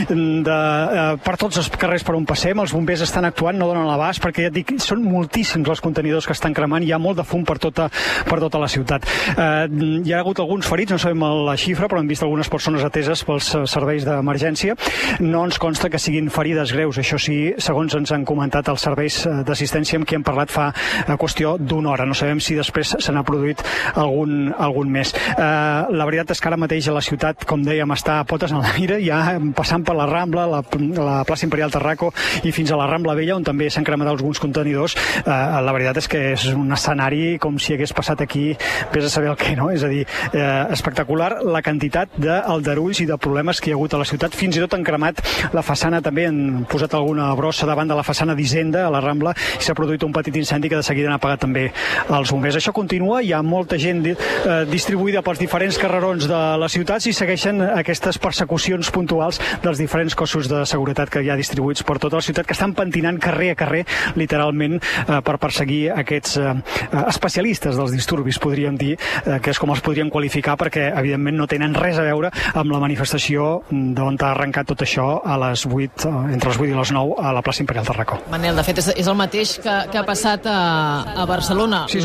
[SPEAKER 3] per tots els carrers per on passem. Els bombers estan actuant, no donen l'abast, perquè ja et dic, són moltíssims els contenidors que estan cremant, hi ha molt de fum per tota la ciutat. Hi ha hagut alguns ferits, no sabem la xifra, però hem vist algunes persones ateses pels serveis d'emergència. No ens consta que siguin ferides greus, això sí, segons ens han comentat els serveis d'assistència amb qui hem parlat fa qüestió d'una hora. No sabem si després se n'ha produït algun més. La veritat és que ara mateix a la ciutat, com dèiem, està a potes en la mira, ja passant per la Rambla, la plaça Imperial Terraco i fins a la Rambla Vella, on també s'han cremat alguns contenidors. La veritat és que és un escenari com si hagués passat aquí, vés a saber el què, no? És a dir, espectacular la quantitat d'aldarulls i de problemes que hi ha hagut a la ciutat. Fins i tot han cremat la façana, també han posat alguna brossa davant de la façana d'Hisenda a la Rambla, i s'ha produït un petit incendi que de seguida han apagat també els bombers. Això continua, hi ha molta gent distribuïda pels diferents carrerons de les ciutats i segueixen aquestes persecucions puntuals dels diferents cossos de seguretat que hi ha distribuïts per tota la ciutat, que estan pentinant carrer a carrer, literalment, per perseguir aquests especialistes dels disturbis, podríem dir, que és com els podríem qualificar, perquè evidentment no tenen res a veure amb la manifestació d'on ha arrencat tot això a les 8, entre les 8 i les 9 a la plaça Imperial de Racó.
[SPEAKER 1] Manel, de fet, és el mateix que ha passat a Barcelona.
[SPEAKER 3] Sí,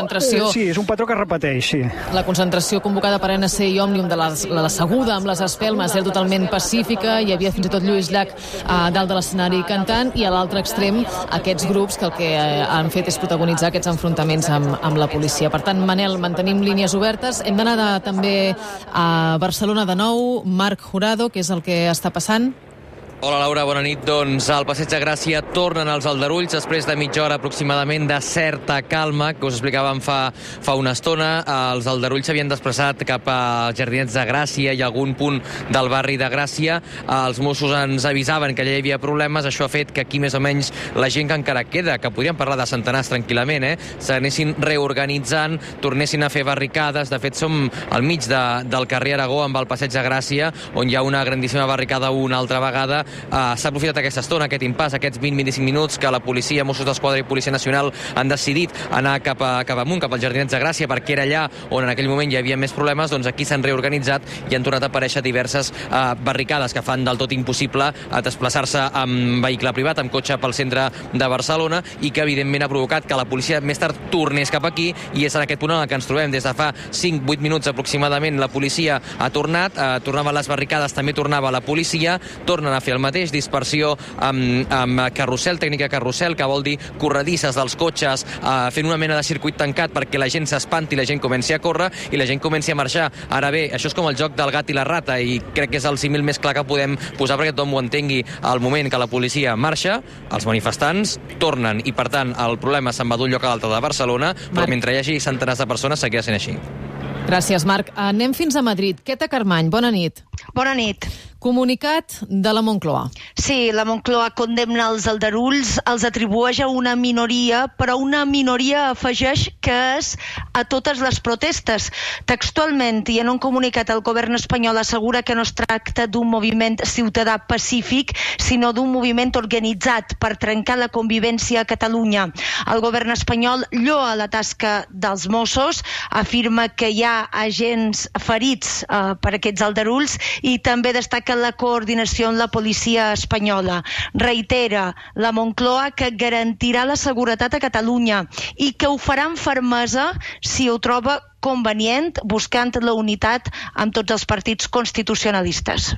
[SPEAKER 3] és un patró que repeteix, sí.
[SPEAKER 1] La concentració convocada per ANC i Òmnium de la Seguda amb les espelmes era totalment pacífica, hi havia fins i tot Lluís Llach dalt de l'escenari cantant, i a l'altre extrem aquests grups que el que han fet és protagonitzar aquests enfrontaments amb la policia. Per tant, Manel, mantenim línies obertes. Hem d'anar també a Barcelona de nou. Marc Jurado, què és el que està passant?
[SPEAKER 4] Hola, Laura, bona nit. Doncs al Passeig de Gràcia tornen els aldarulls després de mitja hora aproximadament de certa calma, que us explicàvem fa una estona. Els aldarulls s'havien desplaçat cap als Jardinets de Gràcia i algun punt del barri de Gràcia. Els Mossos ens avisaven que allà hi havia problemes. Això ha fet que aquí més o menys la gent que encara queda, que podríem parlar de centenars tranquil·lament, s'anessin reorganitzant, tornessin a fer barricades. De fet, som al mig del carrer Aragó amb el Passeig de Gràcia, on hi ha una grandíssima barricada una altra vegada. S'ha aprofitat aquesta estona, aquest impàs, aquests 20-25 minuts que la policia, Mossos d'Esquadra i Policia Nacional han decidit anar cap amunt, cap als Jardinets de Gràcia, perquè era allà on en aquell moment hi havia més problemes. Doncs aquí s'han reorganitzat i han tornat a aparèixer diverses barricades que fan del tot impossible desplaçar-se amb vehicle privat, amb cotxe pel centre de Barcelona, i que evidentment ha provocat que la policia més tard tornés cap aquí, i és en aquest punt en el que ens trobem. Des de fa 5-8 minuts aproximadament la policia ha tornat, tornava a les barricades, també tornava la policia, tornen a fer el mateix, dispersió amb carrusel, tècnica carrusel, que vol dir corredisses dels cotxes, fent una mena de circuit tancat perquè la gent s'espanti, la gent comenci a córrer i la gent comenci a marxar. Ara bé, això és com el joc del gat i la rata, i crec que és el símil més clar que podem posar perquè tothom ho entengui. Al moment que la policia marxa, els manifestants tornen, i per tant el problema se'n va d'un lloc a l'altre de Barcelona, però mentre hi hagi centenars de persones seguirà sent així.
[SPEAKER 1] Gràcies, Marc. Anem fins a Madrid. Queta Carmany, bona nit.
[SPEAKER 5] Bona nit.
[SPEAKER 1] Comunicat de la Moncloa.
[SPEAKER 5] Sí, la Moncloa condemna els aldarulls, els atribueix a una minoria, però una minoria afegeix que és a totes les protestes. Textualment, i en un comunicat, el govern espanyol assegura que no es tracta d'un moviment ciutadà pacífic, sinó d'un moviment organitzat per trencar la convivència a Catalunya. El govern espanyol lloa la tasca dels Mossos, afirma que hi ha agents ferits per aquests aldarulls, i també destaca la coordinació amb la policia espanyola. Reitera la Moncloa que garantirà la seguretat a Catalunya i que ho farà amb fermesa si ho troba convenient, buscant la unitat amb tots els partits constitucionalistes.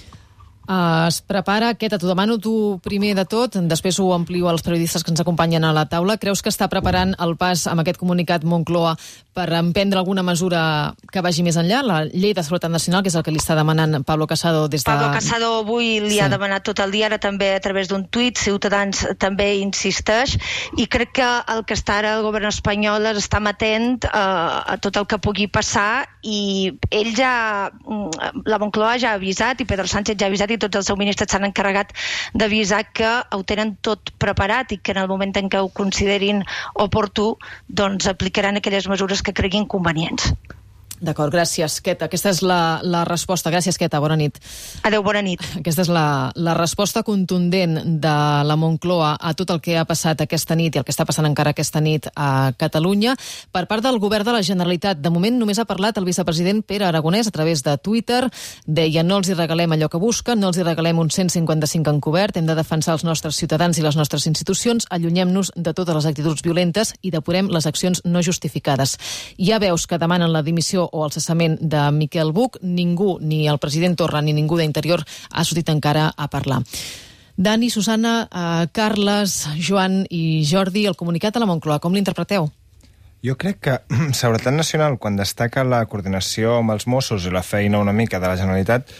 [SPEAKER 1] Es prepara, Queta, t'ho demano tu primer de tot, després ho amplio als periodistes que ens acompanyen a la taula. Creus que està preparant el pas amb aquest comunicat Moncloa per emprendre alguna mesura que vagi més enllà? La llei de seguretat nacional, que és el que li està demanant Pablo Casado des de...
[SPEAKER 5] Pablo Casado avui li ha demanat tot el dia, ara també a través d'un tuit. Ciutadans també insisteix, i crec que el que està ara el govern espanyol és estar amatent a tot el que pugui passar, i ell ja, la Moncloa ja ha avisat, i Pedro Sánchez ja ha avisat, i tots els seus ministres s'han encarregat d'avisar que ho tenen tot preparat i que en el moment en què ho considerin oportú, doncs aplicaran aquelles mesures que creguin convenients.
[SPEAKER 1] D'acord, gràcies, Queta. Aquesta és la resposta. Gràcies, Queta. Bona nit.
[SPEAKER 5] Adéu, bona nit.
[SPEAKER 1] Aquesta és la resposta contundent de la Moncloa a tot el que ha passat aquesta nit i el que està passant encara aquesta nit a Catalunya. Per part del govern de la Generalitat, de moment només ha parlat el vicepresident Pere Aragonès a través de Twitter. Deia: no els hi regalem allò que busquen, no els hi regalem un 155 encobert, hem de defensar els nostres ciutadans i les nostres institucions, allunyem-nos de totes les actituds violentes i depurem les accions no justificades. Hi ha veus que demanen la dimissió o el cessament de Miquel Buch. Ningú, ni el president Torra ni ningú d'Interior, ha sortit encara a parlar. Dani, Susana, Carles, Joan i Jordi, el comunicat de la Moncloa, com l'interpreteu?
[SPEAKER 6] Jo crec que Seguretat Nacional, quan destaca la coordinació amb els Mossos i la feina una mica de la Generalitat,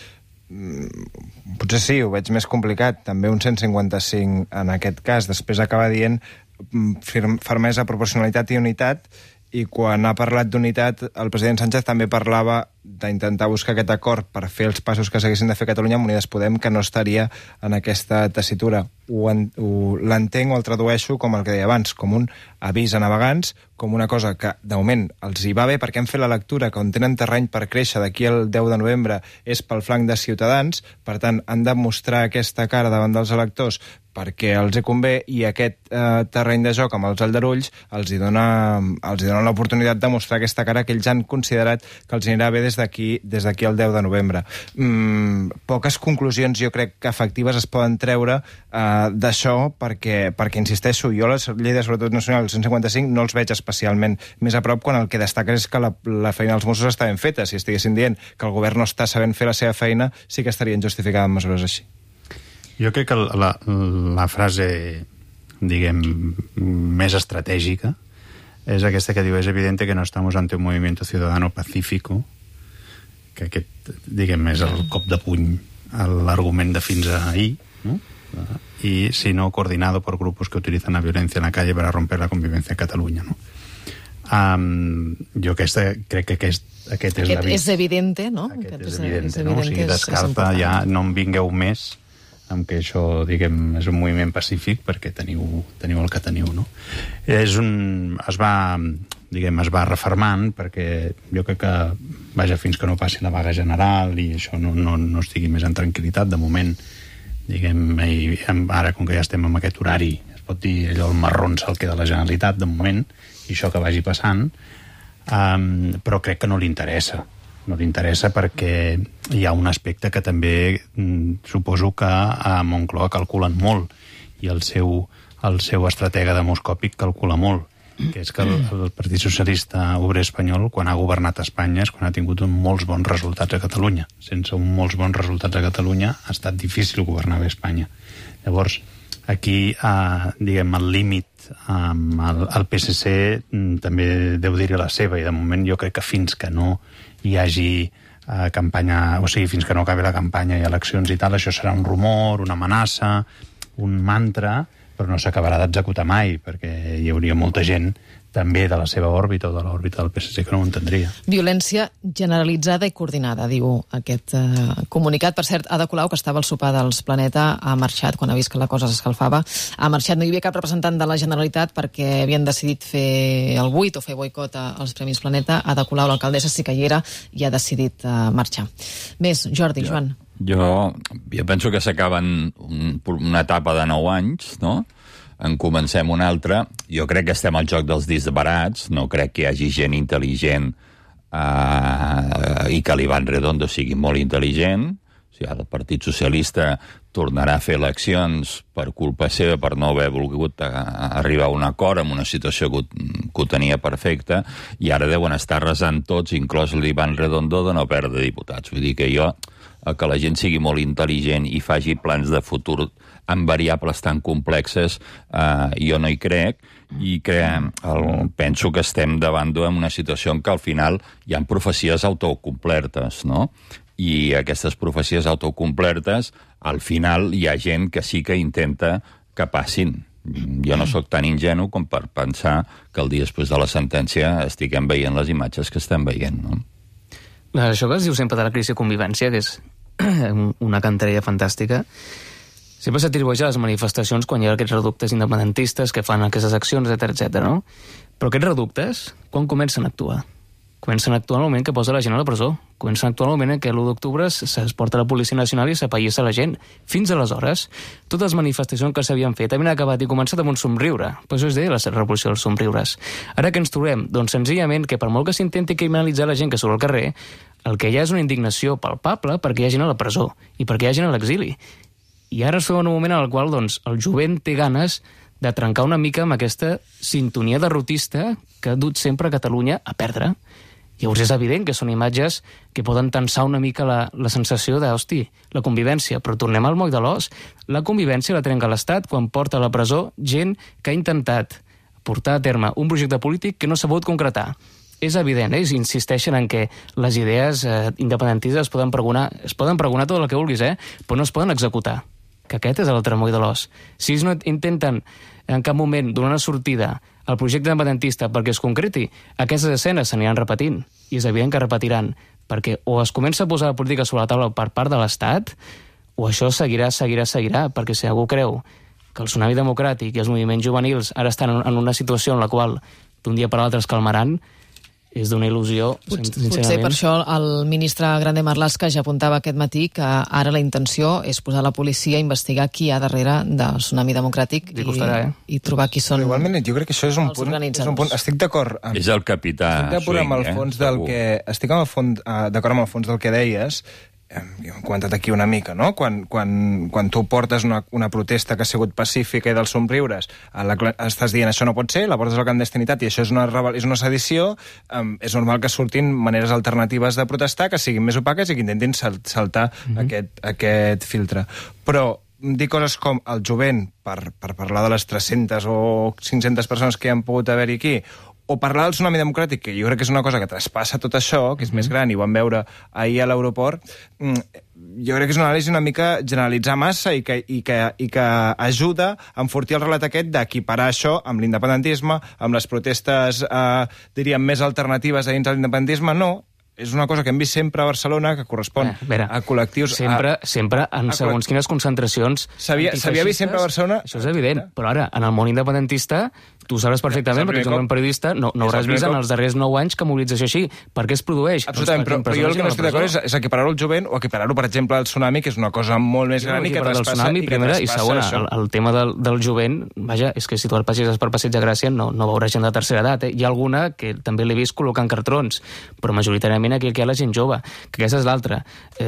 [SPEAKER 6] potser sí, ho veig més complicat. També un 155 en aquest cas. Després acaba dient fermesa, proporcionalitat i unitat, i quan ha parlat d'unitat, el president Sánchez també parlava d'intentar buscar aquest acord per fer els passos que s'haguessin de fer a Catalunya amb Unides Podem, que no estaria en aquesta tessitura. l'entenc o el tradueixo com el que deia abans, com un avís a navegants, com una cosa que de moment els hi va bé perquè han fet la lectura que on tenen terreny per créixer d'aquí al 10 de novembre és pel flanc de Ciutadans, per tant han de mostrar aquesta cara davant dels electors perquè els hi convé, i aquest terreny de joc amb els aldarulls els hi dona l'oportunitat de mostrar aquesta cara que ells han considerat que els anirà bé des d'aquí al 10 de novembre. Poques conclusions jo crec que efectives es poden treure d'això perquè insisteixo, jo la llei de seguretat nacional del 155 no els veig especialment més a prop quan el que destaca és que la feina dels Mossos està ben feta. Si estiguessin dient que el govern no està sabent fer la seva feina, sí que estarien justificades mesures així.
[SPEAKER 8] Jo crec que la frase, diguem, més estratègica és aquesta que diu: és evidente que no estamos ante un movimiento ciudadano pacífico, que aquest, diguem, és el cop de puny a l'argument de fins ahir, no? Y sino coordinado por grupos que utilizan la violencia en la calle para romper la convivencia en Catalunya, no? Jo crec que aquest és l'avís.
[SPEAKER 1] És evidente, no?
[SPEAKER 8] Aquest és evidente, no? O sigui, descarta ja, no em vingueu més amb que això, diguem, és un moviment pacífic perquè teniu el que teniu, no? Es va refermant perquè jo crec que, vaja, fins que no passi la vaga general i això no estigui més en tranquil·litat, de moment, diguem, ara com que ja estem en aquest horari, es pot dir allò, el marrón se'l queda la Generalitat, de moment, i això que vagi passant, però crec que no li interessa. No li interessa perquè hi ha un aspecte que també suposo que a Moncloa calculen molt, i el seu estratega demoscòpic calcula molt, que és que el Partit Socialista Obrer Espanyol, quan ha governat Espanya, és quan ha tingut molts bons resultats a Catalunya. Sense molts bons resultats a Catalunya ha estat difícil governar bé Espanya. Llavors, aquí, diguem, el límit el PSC també deu dir-hi la seva, i de moment jo crec que fins que no hi hagi campanya, o sigui, fins que no acabi la campanya i eleccions i tal, això serà un rumor, una amenaça, un mantra, però no s'acabarà d'executar mai, perquè hi hauria molta gent també de la seva òrbita o de l'òrbita del PSC que no ho entendria.
[SPEAKER 1] Violència generalitzada i coordinada, diu aquest comunicat. Per cert, Ada Colau, que estava al sopar dels Planeta, ha marxat quan ha vist que la cosa s'escalfava. Ha marxat, no hi havia cap representant de la Generalitat perquè havien decidit fer el buit o fer boicot als Premis Planeta. Ada Colau, l'alcaldessa, sí que hi era i ha decidit marxar. Més, Jordi, Joan.
[SPEAKER 9] Jo penso que s'acaben una etapa de 9 anys, no? En comencem una altra. Jo crec que estem al joc dels disbarats, no crec que hi hagi gent intel·ligent i que l'Ivan Redondo sigui molt intel·ligent. O sigui, el Partit Socialista tornarà a fer eleccions per culpa seva, per no haver volgut arribar a un acord en una situació que ho tenia perfecta, i ara deuen estar resant tots, inclòs l'Ivan Redondo, de no perdre diputats. Vull dir que que la gent sigui molt intel·ligent i faci plans de futur amb variables tan complexes, jo no hi crec, i penso que estem davant d'una situació en què al final hi ha profecies autocomplertes, no? I aquestes profecies autocomplertes, al final hi ha gent que sí que intenta que passin. Jo no sóc tan ingenu com per pensar que el dia després de la sentència estiguem veient les imatges que estem veient, no?
[SPEAKER 2] Això que es diu sempre de la crisi de convivència, que és una cantarella fantàstica, sempre s'atribueix a les manifestacions quan hi ha aquests reductes independentistes que fan aquestes accions, etc., no? Però aquests reductes, quan comencen a actuar? Comencen a actuar en el moment que posa la gent a la presó. Comencen a actuar en el moment en què l'1 d'octubre es porta la Policia Nacional i s'apallissa la gent. Fins aleshores, totes les manifestacions que s'havien fet havien acabat i començat amb un somriure. Però això es deia la revolució dels somriures. Ara que ens trobem? Doncs senzillament que per molt que s'intenti criminalitzar la gent que surt al carrer, el que hi ha és una indignació palpable perquè hi ha gent a la presó i perquè hi ha gent a l'exili. I ara es fa un moment en el qual doncs, el jovent té ganes de trencar una mica amb aquesta sintonia derrotista que ha dut sempre a Catalunya a perdre. Llavors és evident que són imatges que poden tensar una mica la sensació de, hosti, la convivència, però tornem al moll de l'os. La convivència la trenca l'Estat quan porta a la presó gent que ha intentat portar a terme un projecte polític que no s'ha pogut concretar. És evident, insisteixen en que les idees independentistes es poden pregonar tot el que vulguis, però no es poden executar. Que aquest és l'altre moll de l'os. Si ells no intenten en cap moment donar una sortida al projecte independentista perquè es concreti, aquestes escenes s'aniran repetint, i és evident que repetiran, perquè o es comença a posar la política sobre la taula per part de l'Estat, o això seguirà, perquè si algú creu que el tsunami democràtic i els moviments juvenils ara estan en una situació en la qual d'un dia per l'altre es calmaran, és d'una il·lusió, sincerament.
[SPEAKER 1] Potser per això el ministre Grande Marlaska ja apuntava aquest matí que ara la intenció és posar la policia a investigar qui hi ha darrere del tsunami democràtic i trobar qui són.
[SPEAKER 6] Però igualment, jo crec que això és un punt. Estic d'acord amb...
[SPEAKER 9] És el capità
[SPEAKER 6] Swing, Estic d'acord amb el fons del que deies. Hem comentat aquí una mica, no? Quan tu portes una protesta que ha sigut pacífica i dels somriures, estàs dient això no pot ser, la portes a la clandestinitat i això és una sedició, és normal que surtin maneres alternatives de protestar que siguin més opaques i que intentin saltar aquest filtre. Però dir coses com el jovent, per parlar de les 300 o 500 persones que hi han pogut haver-hi aquí, o parlar del tsunami democràtic, que jo crec que és una cosa que traspassa tot això, que és més gran, i ho vam veure ahir a l'aeroport, jo crec que és una anàlisi una mica generalitzar massa i que ajuda a enfortir el relat aquest d'equiparar això amb l'independentisme, amb les protestes, diríem, més alternatives a dins de l'independentisme. No, és una cosa que hem vist sempre a Barcelona, que correspon a col·lectius...
[SPEAKER 2] Sempre en segons quines concentracions...
[SPEAKER 6] S'havia vist sempre a Barcelona...
[SPEAKER 2] Això és evident, però ara, en el món independentista, tu sabràs perfectament, perquè ets un bon periodista, no hauràs vist en els darrers 9 anys que mobilització així. Per què es produeix?
[SPEAKER 6] Absolutament, però jo el que no estic d'acord és equiparar-ho al jovent o equiparar-ho, per exemple, al tsunami, que és una cosa molt més gran i que traspassa...
[SPEAKER 2] Tsunami, primera, i segona, el tema del jovent, vaja, és que si tu el passeges per Passeig de Gràcia no veuràs gent de tercera edat. Hi ha alguna que també l'he vist col·locant cartrons, però majoritàriament aquí hi ha la gent jove, que aquesta és l'altra.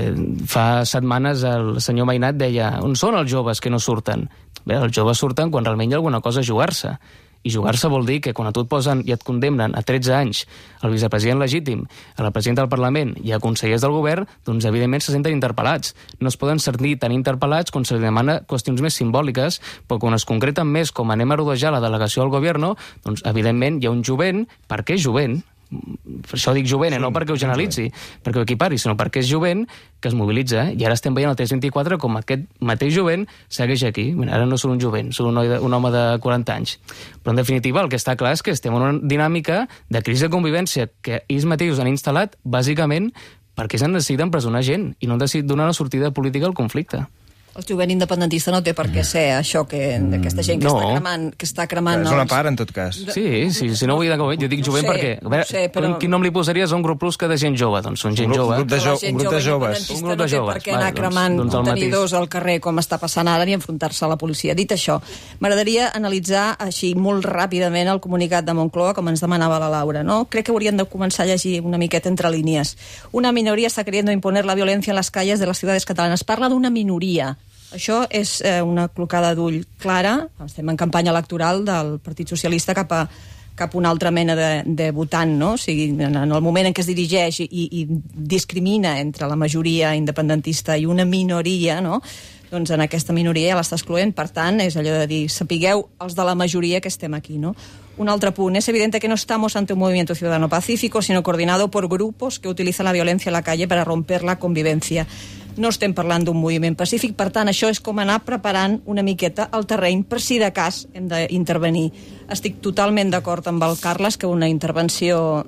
[SPEAKER 2] Fa setmanes el senyor Mainat deia, on són els joves que no surten? Bé, els joves surten quan realment hi ha alguna cosa a jugar-se. I jugar-se vol dir que quan a tu et posen i et condemnen a 13 anys el vicepresident legítim, a la presidenta del Parlament i a consellers del govern, doncs evidentment se senten interpel·lats. No es poden sentir tan interpel·lats quan se li demana qüestions més simbòliques, però quan es concreten més com anem a rodejar la delegació del govern, doncs evidentment hi ha un jovent. Per què jovent? Per això dic jovent, no perquè ho generalitzi, perquè ho equipari, sinó perquè és jovent que es mobilitza, i ara estem veient el 324 com aquest mateix jovent segueix aquí. Ara no són un jovent, són un home de 40 anys. Però en definitiva el que està clar és que estem en una dinàmica de crisi de convivència que ells mateixos han instal·lat bàsicament perquè se'n necessiten empresonar gent i no han decidit donar una sortida política al conflicte.
[SPEAKER 7] El jovent independentista no té per què ser això d'aquesta gent que està cremant...
[SPEAKER 6] És una part, en tot cas.
[SPEAKER 2] Sí, no vull dir que jo dic jovent perquè... A veure, quin nom li posaries a un grup plusca de gent jove? Doncs són gent jove.
[SPEAKER 6] Un grup de joves.
[SPEAKER 7] Un grup de joves. No té per què anar cremant contenidors al carrer com està passant ara ni enfrontar-se a la policia. Dit això, m'agradaria analitzar així molt ràpidament el comunicat de Moncloa, com ens demanava la Laura, no? Crec que hauríem de començar a llegir una miqueta entre línies. Una minoria está queriendo imponer la violencia en las calles de las ciudades catalanas. Parla d'una minoria. Això és una clocada d'ull clara. Estem en campanya electoral del Partit Socialista cap a una altra mena de votant, no? O sigui, en el moment en què es dirigeix i discrimina entre la majoria independentista i una minoria, no? Doncs en aquesta minoria ja l'està excloent. Per tant, és allò de dir, sapigueu els de la majoria que estem aquí, no? Un altre punt. Es evidente que no estamos ante un movimiento ciudadano pacífico, sino coordinado por grupos que utilizan la violencia en la calle para romper la convivencia. No estem parlant d'un moviment pacífic, per tant, això és com anar preparant una miqueta el terreny per si de cas hem d'intervenir. Estic totalment d'acord amb el Carles que una intervenció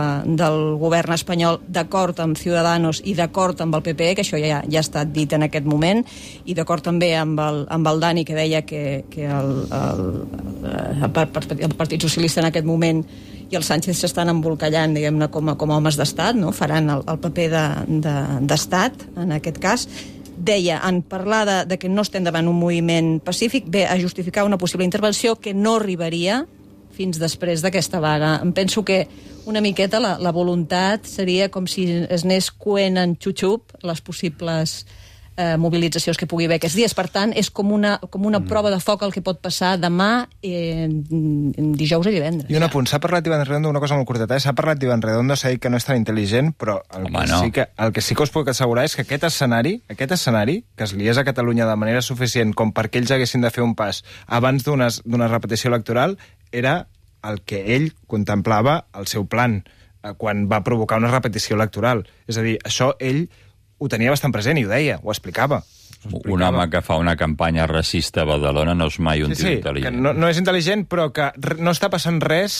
[SPEAKER 7] del govern espanyol d'acord amb Ciudadanos i d'acord amb el PP, que això ja ha estat dit en aquest moment, i d'acord també amb el Dani, que deia que el Partit Socialista en aquest moment i el Sánchez s'estan embolcallant, diguem-ne, com a homes d'estat, no? Faran el paper d'estat, en aquest cas. Deia, en parlar de que no estem davant un moviment pacífic, ve a justificar una possible intervenció que no arribaria fins després d'aquesta vaga. Em penso que una miqueta la voluntat seria com si es anés coent en xup-xup les possibles mobilitzacions que pugui haver aquests dies. Per tant, és com una prova de foc el que pot passar demà, dijous i divendres.
[SPEAKER 6] I un apunt, s'ha parlat d'Iván Redondo, una cosa molt curteta, s'ha parlat d'Iván Redondo, s'ha dit que no és tan intel·ligent, però el que sí que us puc assegurar és que aquest escenari, que es liés a Catalunya de manera suficient com perquè ells haguessin de fer un pas abans d'una repetició electoral, era el que ell contemplava el seu plan quan va provocar una repetició electoral. És a dir, això ell ho tenia bastant present i ho deia, ho explicava.
[SPEAKER 9] Un home que fa una campanya racista a Badalona no és mai un tio intel·ligent.
[SPEAKER 6] Que no és intel·ligent, però que no està passant res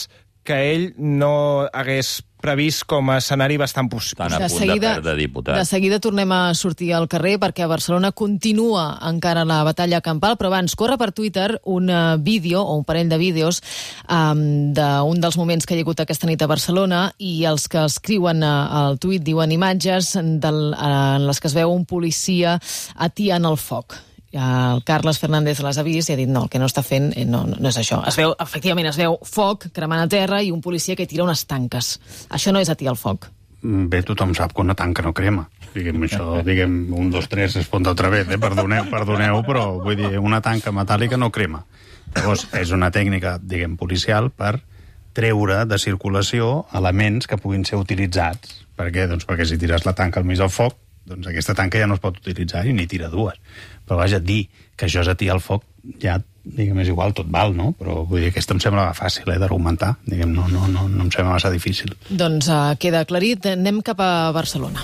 [SPEAKER 6] que ell no hagués previst com a escenari bastant possible.
[SPEAKER 9] Estan a punt de perdre diputats.
[SPEAKER 1] De seguida tornem a sortir al carrer perquè a Barcelona continua encara la batalla campal, però abans corre per Twitter un vídeo o un parell de vídeos d'un dels moments que hi ha hagut aquesta nit a Barcelona, i els que escriuen al tuit diuen imatges en les que es veu un policia atiant el foc. El Carles Fernández les ha vist i ha dit no, el que no està fent no és això. Efectivament es veu foc cremant a terra i un policia que tira unes tanques. Això no és atiar el foc.
[SPEAKER 8] Bé, tothom sap que una tanca no crema. Això, 1, 2, 3, responde otra vez, perdoneu, però vull dir, una tanca metàl·lica no crema. Llavors, és una tècnica, policial per treure de circulació elements que puguin ser utilitzats. Per què? Doncs perquè si tires la tanca al mig del foc, doncs aquesta tanca ja no es pot utilitzar i ni tira dues. Però vaja, dir que això és atiar el foc ja, és igual, tot val, no? Però vull dir, aquesta em sembla fàcil, d'argumentar. No em sembla massa difícil.
[SPEAKER 1] Doncs queda aclarit. Anem cap a Barcelona.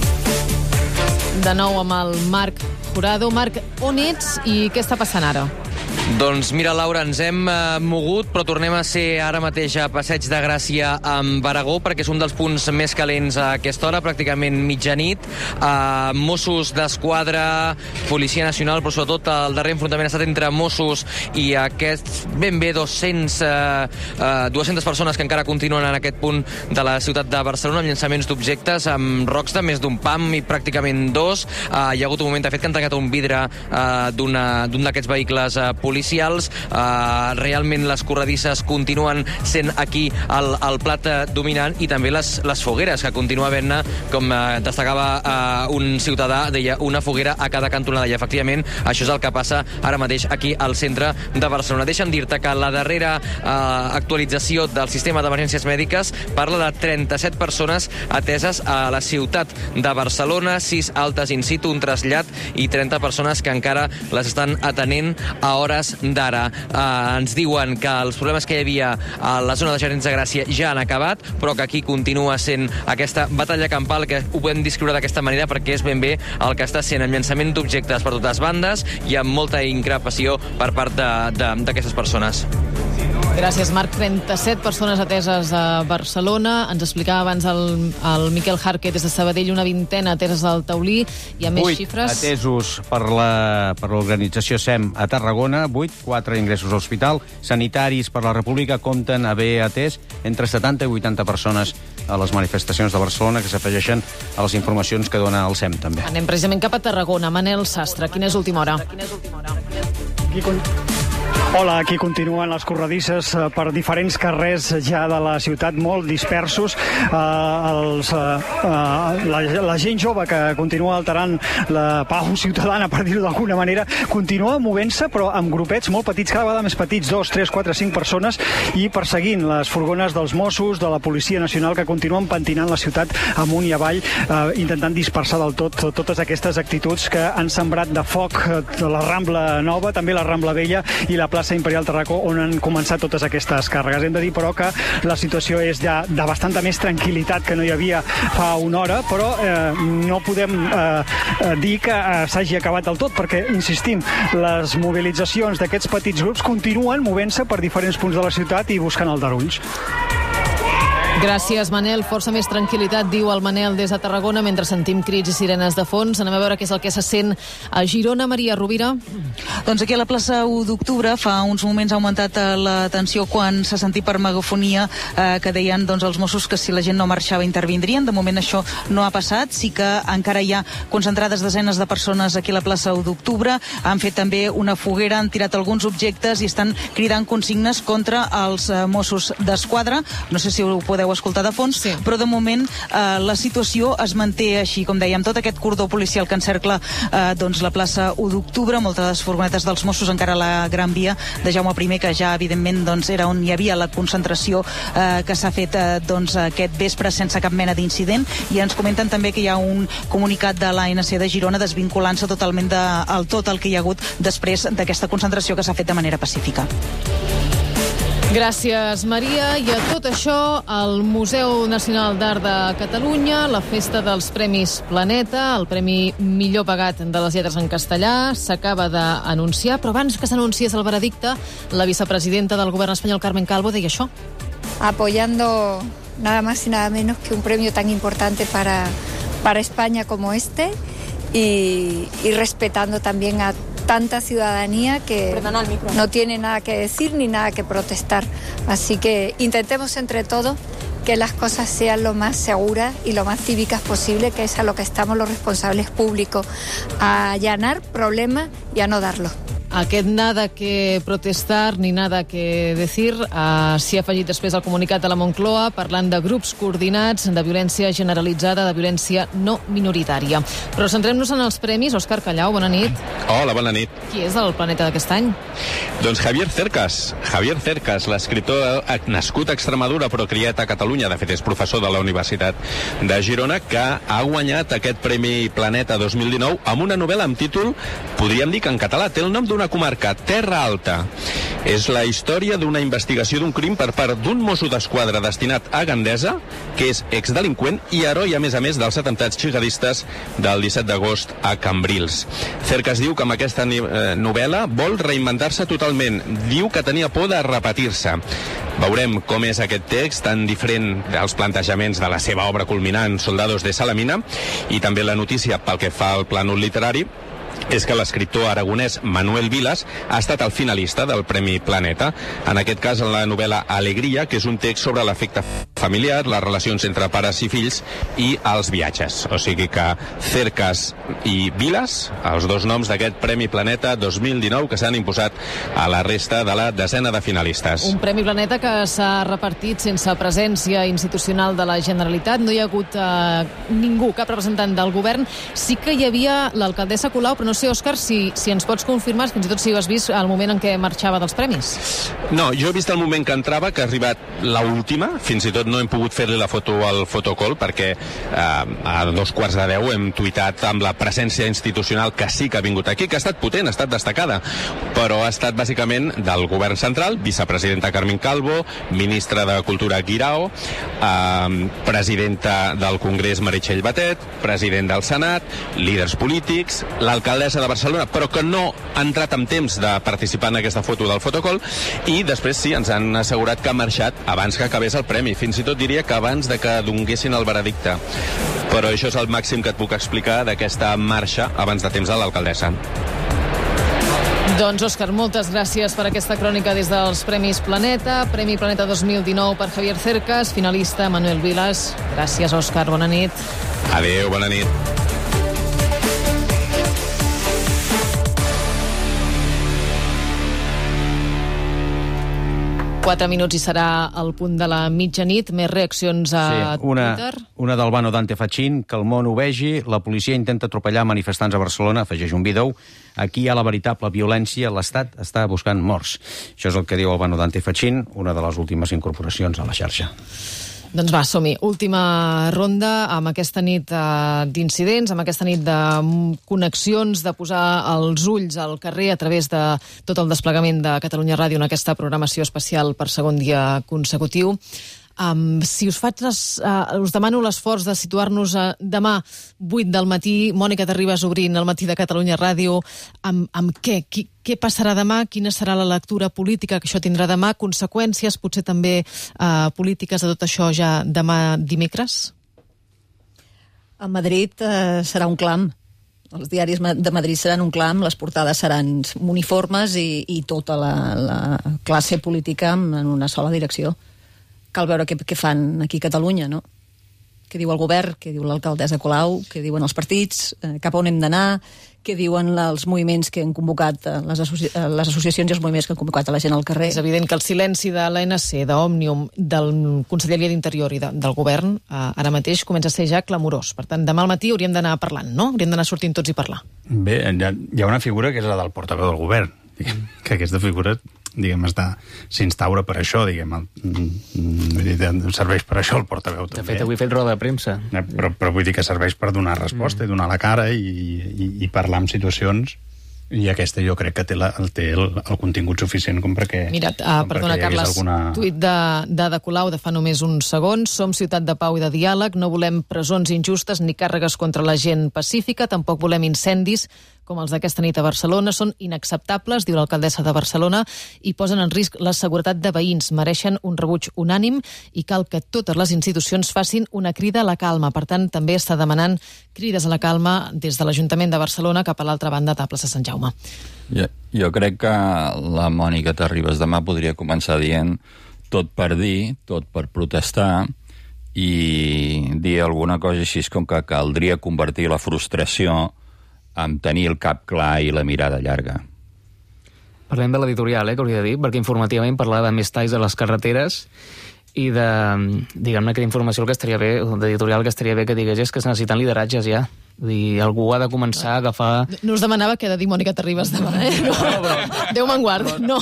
[SPEAKER 1] De nou amb el Marc Jurado. Marc, on ets i què està passant ara?
[SPEAKER 4] Doncs mira, Laura, ens hem mogut, però tornem a ser ara mateix a Passeig de Gràcia amb Aragó, perquè és un dels punts més calents a aquesta hora, pràcticament mitjanit. Mossos d'Esquadra, Policia Nacional, però sobretot el darrer enfrontament ha estat entre Mossos i aquests ben bé 200 persones que encara continuen en aquest punt de la ciutat de Barcelona, amb llançaments d'objectes, amb rocs de més d'un pam i pràcticament dos. Hi ha hagut un moment, de fet, que han tancat un vidre d'un d'aquests vehicles policials. Realment les corredisses continuen sent aquí el plat dominant, i també les fogueres, que continua havent-ne, com destacava un ciutadà, deia una foguera a cada cantonada, i efectivament això és el que passa ara mateix aquí al centre de Barcelona. Deixa'm dir-te que la darrera actualització del sistema d'emergències mèdiques parla de 37 persones ateses a la ciutat de Barcelona, 6 altes in situ, un trasllat, i 30 persones que encara les estan atenent a hores d'ara. Ens diuen que els problemes que hi havia a la zona de Jardins de Gràcia ja han acabat, però que aquí continua sent aquesta batalla campal, que ho podem descriure d'aquesta manera perquè és ben bé el que està sent, amb llançament d'objectes per totes bandes i amb molta increpació per part d'aquestes persones.
[SPEAKER 1] Gràcies, Marc. 37 persones ateses a Barcelona. Ens explicava abans el Miquel Jarque des de Sabadell, una vintena ateses al Taulí. Hi ha més xifres.
[SPEAKER 10] 8 atesos per l'organització SEM a Tarragona, 8, 4 ingressos a l'hospital. Sanitaris per la República compten haver atès entre 70 i 80 persones a les manifestacions de Barcelona, que s'afegeixen a les informacions que dona el SEM, també.
[SPEAKER 1] Anem precisament cap a Tarragona. Manel Sastre, quina és última hora?
[SPEAKER 3] Hola, aquí continuen les corredisses per diferents carrers ja de la ciutat, molt dispersos. La gent jove que continua alterant la pau ciutadana, per dir-ho d'alguna manera, continua movent-se, però amb grupets molt petits, cada vegada més petits, 2, 3, 4, 5 persones, i perseguint les furgones dels Mossos, de la Policia Nacional, que continuen pentinant la ciutat amunt i avall, intentant dispersar del tot totes aquestes actituds que han sembrat de foc la Rambla Nova, també la Rambla Vella i la plaça Imperial Tarracó, on han començat totes aquestes càrregues. Hem de dir, però, que la situació és ja de bastanta més tranquil·litat que no hi havia fa una hora, però no podem dir que s'hagi acabat del tot, perquè, insistim, les mobilitzacions d'aquests petits grups continuen movent-se per diferents punts de la ciutat i buscant aldarulls.
[SPEAKER 1] Gràcies, Manel. Força més tranquil·litat, diu el Manel des de Tarragona, mentre sentim crits i sirenes de fons. Anem a veure què és el que se sent a Girona. Maria Rovira.
[SPEAKER 11] Doncs aquí a la plaça 1 d'octubre fa uns moments ha augmentat la tensió quan s'ha sentit per megafonia que deien els Mossos que si la gent no marxava intervindrien. De moment això no ha passat. Sí que encara hi ha concentrades desenes de persones aquí a la plaça 1 d'octubre. Han fet també una foguera, han tirat alguns objectes i estan cridant consignes contra els Mossos d'Esquadra. No sé si ho podeu escoltar de fons, sí. Però de moment la situació es manté així, com dèiem, tot aquest cordó policial que encercla la plaça 1 d'octubre, moltes furgonetes dels Mossos encara a la Gran Via de Jaume I, que ja evidentment era on hi havia la concentració que s'ha fet aquest vespre sense cap mena d'incident, i ens comenten també que hi ha un comunicat de l'ANC de Girona desvinculant-se totalment del tot el que hi ha hagut després d'aquesta concentració que s'ha fet de manera pacífica.
[SPEAKER 1] Gràcies, Maria. I a tot això, el Museu Nacional d'Art de Catalunya, la festa dels Premis Planeta, el Premi Millor Pagat de les Lletres en castellà, s'acaba d'anunciar, però abans que s'anunciés el veredicte, la vicepresidenta del govern espanyol, Carmen Calvo, deia això.
[SPEAKER 16] apoyando nada más y nada menos que un premio tan importante para España como este y respetando también a tanta ciudadanía que no tiene nada que decir ni nada que protestar. Así que intentemos entre todos que las cosas sean lo más seguras y lo más cívicas posible, que es a lo que estamos los responsables públicos, a allanar problemas y a no darlos.
[SPEAKER 1] Aquest nada que protestar ni nada que decir s'hi ha afegit després el comunicat de la Moncloa parlant de grups coordinats, de violència generalitzada, de violència no minoritària. Però centrem-nos en els premis. Òscar Callau, bona nit.
[SPEAKER 12] Hola, bona nit.
[SPEAKER 1] Qui és el planeta d'aquest any?
[SPEAKER 12] Doncs Javier Cercas, l'escriptor nascut a Extremadura però criat a Catalunya, de fet és professor de la Universitat de Girona, que ha guanyat aquest Premi Planeta 2019 amb una novel·la amb títol, podríem dir que en català, té el nom d'una comarca, Terra Alta. És la història d'una investigació d'un crim per part d'un mosso d'esquadra destinat a Gandesa, que és exdelinqüent i heroi, a més, dels atemptats jihadistes del 17 d'agost a Cambrils. Cercas diu que amb aquesta novel·la vol reinventar-se totalment. Diu que tenia por de repetir-se. Veurem com és aquest text, tan diferent dels plantejaments de la seva obra culminant, Soldados de Salamina, i també la notícia pel que fa al plànol literari és que l'escriptor aragonès Manuel Vilas ha estat el finalista del Premi Planeta, en aquest cas en la novel·la Alegria, que és un text sobre l'afecte familiar, les relacions entre pares i fills i els viatges. O sigui que Cercas i Vilas, els dos noms d'aquest Premi Planeta 2019 que s'han imposat a la resta de la desena de finalistes.
[SPEAKER 1] Un Premi Planeta que s'ha repartit sense presència institucional de la Generalitat. No hi ha hagut ningú, cap representant del govern. Sí que hi havia l'alcaldessa Colau, però no sé, Òscar, si ens pots confirmar, fins i tot si ho has vist al moment en què marxava dels premis.
[SPEAKER 12] No, jo he vist el moment que entrava, que ha arribat l'última, fins i tot no hem pogut fer-li la foto al fotocall, perquè a 9:45 hem tuitat amb la presència institucional que sí que ha vingut aquí, que ha estat potent, ha estat destacada, però ha estat bàsicament del govern central, vicepresidenta Carmen Calvo, ministra de Cultura Guirao, presidenta del Congrés Meritxell Batet, president del Senat, líders polítics, l'alcaldessa de Barcelona, però que no ha entrat amb temps de participar en aquesta foto del fotocall, i després sí, ens han assegurat que ha marxat abans que acabés el premi, fins i tot diria que abans de que donguessin el veredicte. Però això és el màxim que et puc explicar d'aquesta marxa abans de temps de l'alcaldessa.
[SPEAKER 1] Doncs, Òscar, moltes gràcies per aquesta crònica des dels Premis Planeta. Premi Planeta 2019 per Javier Cercas, finalista Manuel Vilas. Gràcies, Òscar, bona nit.
[SPEAKER 12] Adéu, bona nit.
[SPEAKER 1] Quatre minuts i serà el punt de la mitjanit. Més reaccions a Twitter.
[SPEAKER 10] Una d'Albano Dante Fachin, que el món ho vegi. La policia intenta atropellar manifestants a Barcelona, afegeix un vídeo. Aquí hi ha la veritable violència, l'Estat està buscant morts. Això és el que diu Albano Dante Fachin, una de les últimes incorporacions a la xarxa.
[SPEAKER 1] Doncs va, som-hi. Última ronda amb aquesta nit d'incidents, amb aquesta nit de connexions, de posar els ulls al carrer a través de tot el desplegament de Catalunya Ràdio en aquesta programació especial per segon dia consecutiu. Si us demano l'esforç de situar-nos demà 8 del matí, Mònica Terribas obrint el matí de Catalunya Ràdio, amb què? Què passarà demà? Quina serà la lectura política que això tindrà demà? Conseqüències, potser també polítiques de tot això ja demà dimecres?
[SPEAKER 7] A Madrid serà un clam. Els diaris de Madrid seran un clam, les portades seran uniformes i tota la classe política en una sola direcció. Cal veure què fan aquí a Catalunya, no? Què diu el govern, què diu l'alcaldessa Colau, què diuen els partits, cap a on hem d'anar, què diuen els moviments que han convocat, les associacions i els moviments que han convocat a la gent al carrer.
[SPEAKER 1] És evident que el silenci de l'ANC, d'Òmnium, del Conselleria d'Interior i del govern, ara mateix comença a ser ja clamorós. Per tant, demà al matí hauríem d'anar parlant, no? Hauríem d'anar sortint tots i parlar.
[SPEAKER 8] Bé, hi ha una figura que és la del portaveu del govern, que aquesta figura s'instaura per això, serveix per això el portaveu també.
[SPEAKER 2] De fet, avui he fet roda de premsa.
[SPEAKER 8] Però vull dir que serveix per donar resposta i donar la cara i parlar amb situacions, i aquesta jo crec que té el contingut suficient com perquè...
[SPEAKER 1] Mira, perdona, Carles, tuit d'Ada Colau de fa només uns segons. Som ciutat de pau i de diàleg, no volem presons injustes ni càrregues contra la gent pacífica, tampoc volem incendis com els d'aquesta nit a Barcelona, són inacceptables, diu l'alcaldessa de Barcelona, i posen en risc la seguretat de veïns. Mereixen un rebuig unànim i cal que totes les institucions facin una crida a la calma. Per tant, també està demanant crides a la calma des de l'Ajuntament de Barcelona cap a l'altra banda de plaça Sant Jaume.
[SPEAKER 9] Jo crec que la Mònica Terribas demà podria començar dient tot per dir, tot per protestar, i dir alguna cosa així com que caldria convertir la frustració en tenir el cap clar i la mirada llarga.
[SPEAKER 2] Parlem de l'editorial, que hauria de dir, perquè informativament parlava de més talls a les carreteres i de, diguem-ne, que d'informació que estaria bé, d'editorial que estaria bé que digués és que es necessiten lideratges ja. Dir, algú ha de començar a agafar...
[SPEAKER 1] No us demanava què ha de dir Mònica Terribas demà, No. Déu me'n guard, no.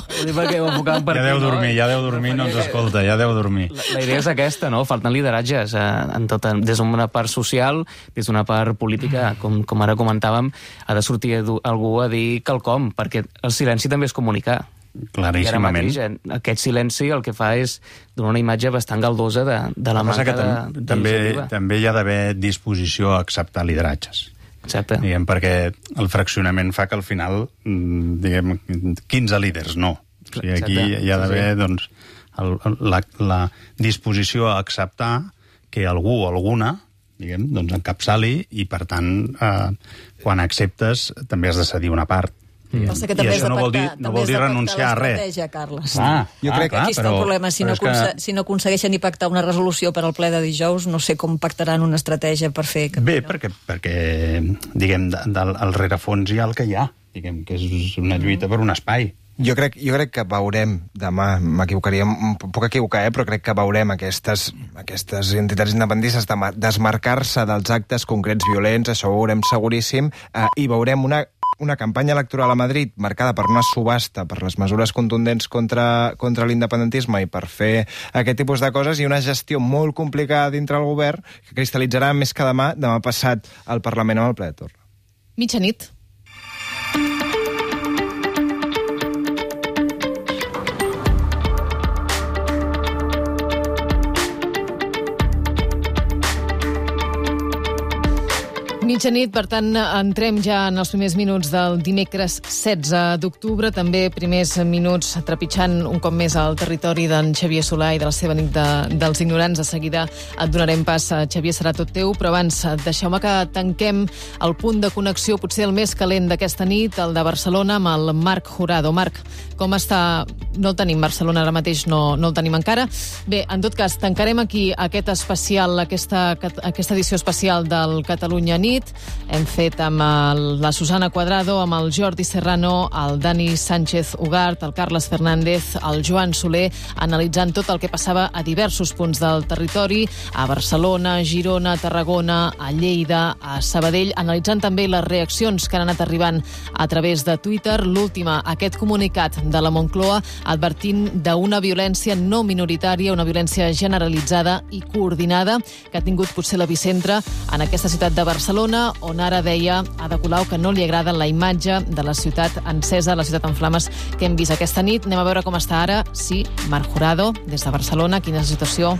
[SPEAKER 8] Ja deu dormir, no ens escolta, ja deu dormir.
[SPEAKER 2] La idea és aquesta, no? Falten lideratges des d'una part social, des d'una part política, com ara comentàvem, ha de sortir algú a dir quelcom, perquè el silenci també és comunicar.
[SPEAKER 8] Claríssimament.
[SPEAKER 2] Aquest silenci el que fa és donar una imatge bastant galdosa de la manca d'iniciativa.
[SPEAKER 8] També hi ha d'haver disposició a acceptar lideratges.
[SPEAKER 2] Exacte.
[SPEAKER 8] Diguem, perquè el fraccionament fa que al final, diguem, 15 líders, no. O sigui, aquí hi ha d'haver, doncs, la disposició a acceptar que algú o alguna, diguem, doncs encapçali i, per tant, quan acceptes, també has de cedir una part.
[SPEAKER 7] I això
[SPEAKER 8] no vol dir renunciar a res.
[SPEAKER 7] Carles.
[SPEAKER 8] Jo crec que
[SPEAKER 7] aquí està el problema. Si no aconsegueixen ni pactar una resolució per al ple de dijous, no sé com pactaran una estratègia per fer...
[SPEAKER 8] Bé, perquè diguem, al rerefons hi ha el que hi ha, diguem, que és una lluita per un espai.
[SPEAKER 6] Jo crec que veurem demà, m'equivocaria, puc equivocar, però crec que veurem aquestes entitats independentistes desmarcar-se dels actes concrets violents, això ho veurem seguríssim, i veurem una campanya electoral a Madrid marcada per una subhasta, per les mesures contundents contra l'independentisme i per fer aquest tipus de coses, i una gestió molt complicada dintre el govern que cristal·litzarà més que demà passat al Parlament amb el ple de torn.
[SPEAKER 1] Mitjanit. Mitjanit, per tant, entrem ja en els primers minuts del dimecres 16 d'octubre, també primers minuts trepitjant un cop més al territori d'en Xavier Solà i de la seva nit dels ignorants. De seguida et donarem pas, Xavier, serà tot teu, però abans deixeu-me que tanquem el punt de connexió, potser el més calent d'aquesta nit, el de Barcelona, amb el Marc Jurado. Marc, com està? No el tenim, Barcelona ara mateix no el tenim encara. Bé, en tot cas, tancarem aquí aquest especial, aquesta edició especial del Catalunya Nit. Hem fet amb la Susana Cuadrado, amb el Jordi Serrano, el Dani Sánchez Ugart, el Carles Fernández, el Joan Soler, analitzant tot el que passava a diversos punts del territori, a Barcelona, Girona, Tarragona, a Lleida, a Sabadell, analitzant també les reaccions que han anat arribant a través de Twitter. L'última, aquest comunicat de la Moncloa advertint d'una violència no minoritària, una violència generalitzada i coordinada que ha tingut potser l'epicentre en aquesta ciutat de Barcelona, on ara deia Ada Colau que no li agrada la imatge de la ciutat encesa, la ciutat en flames que hem vist aquesta nit. Anem a veure com està ara. Sí, Marc Jurado, des de Barcelona. Quina és la situació?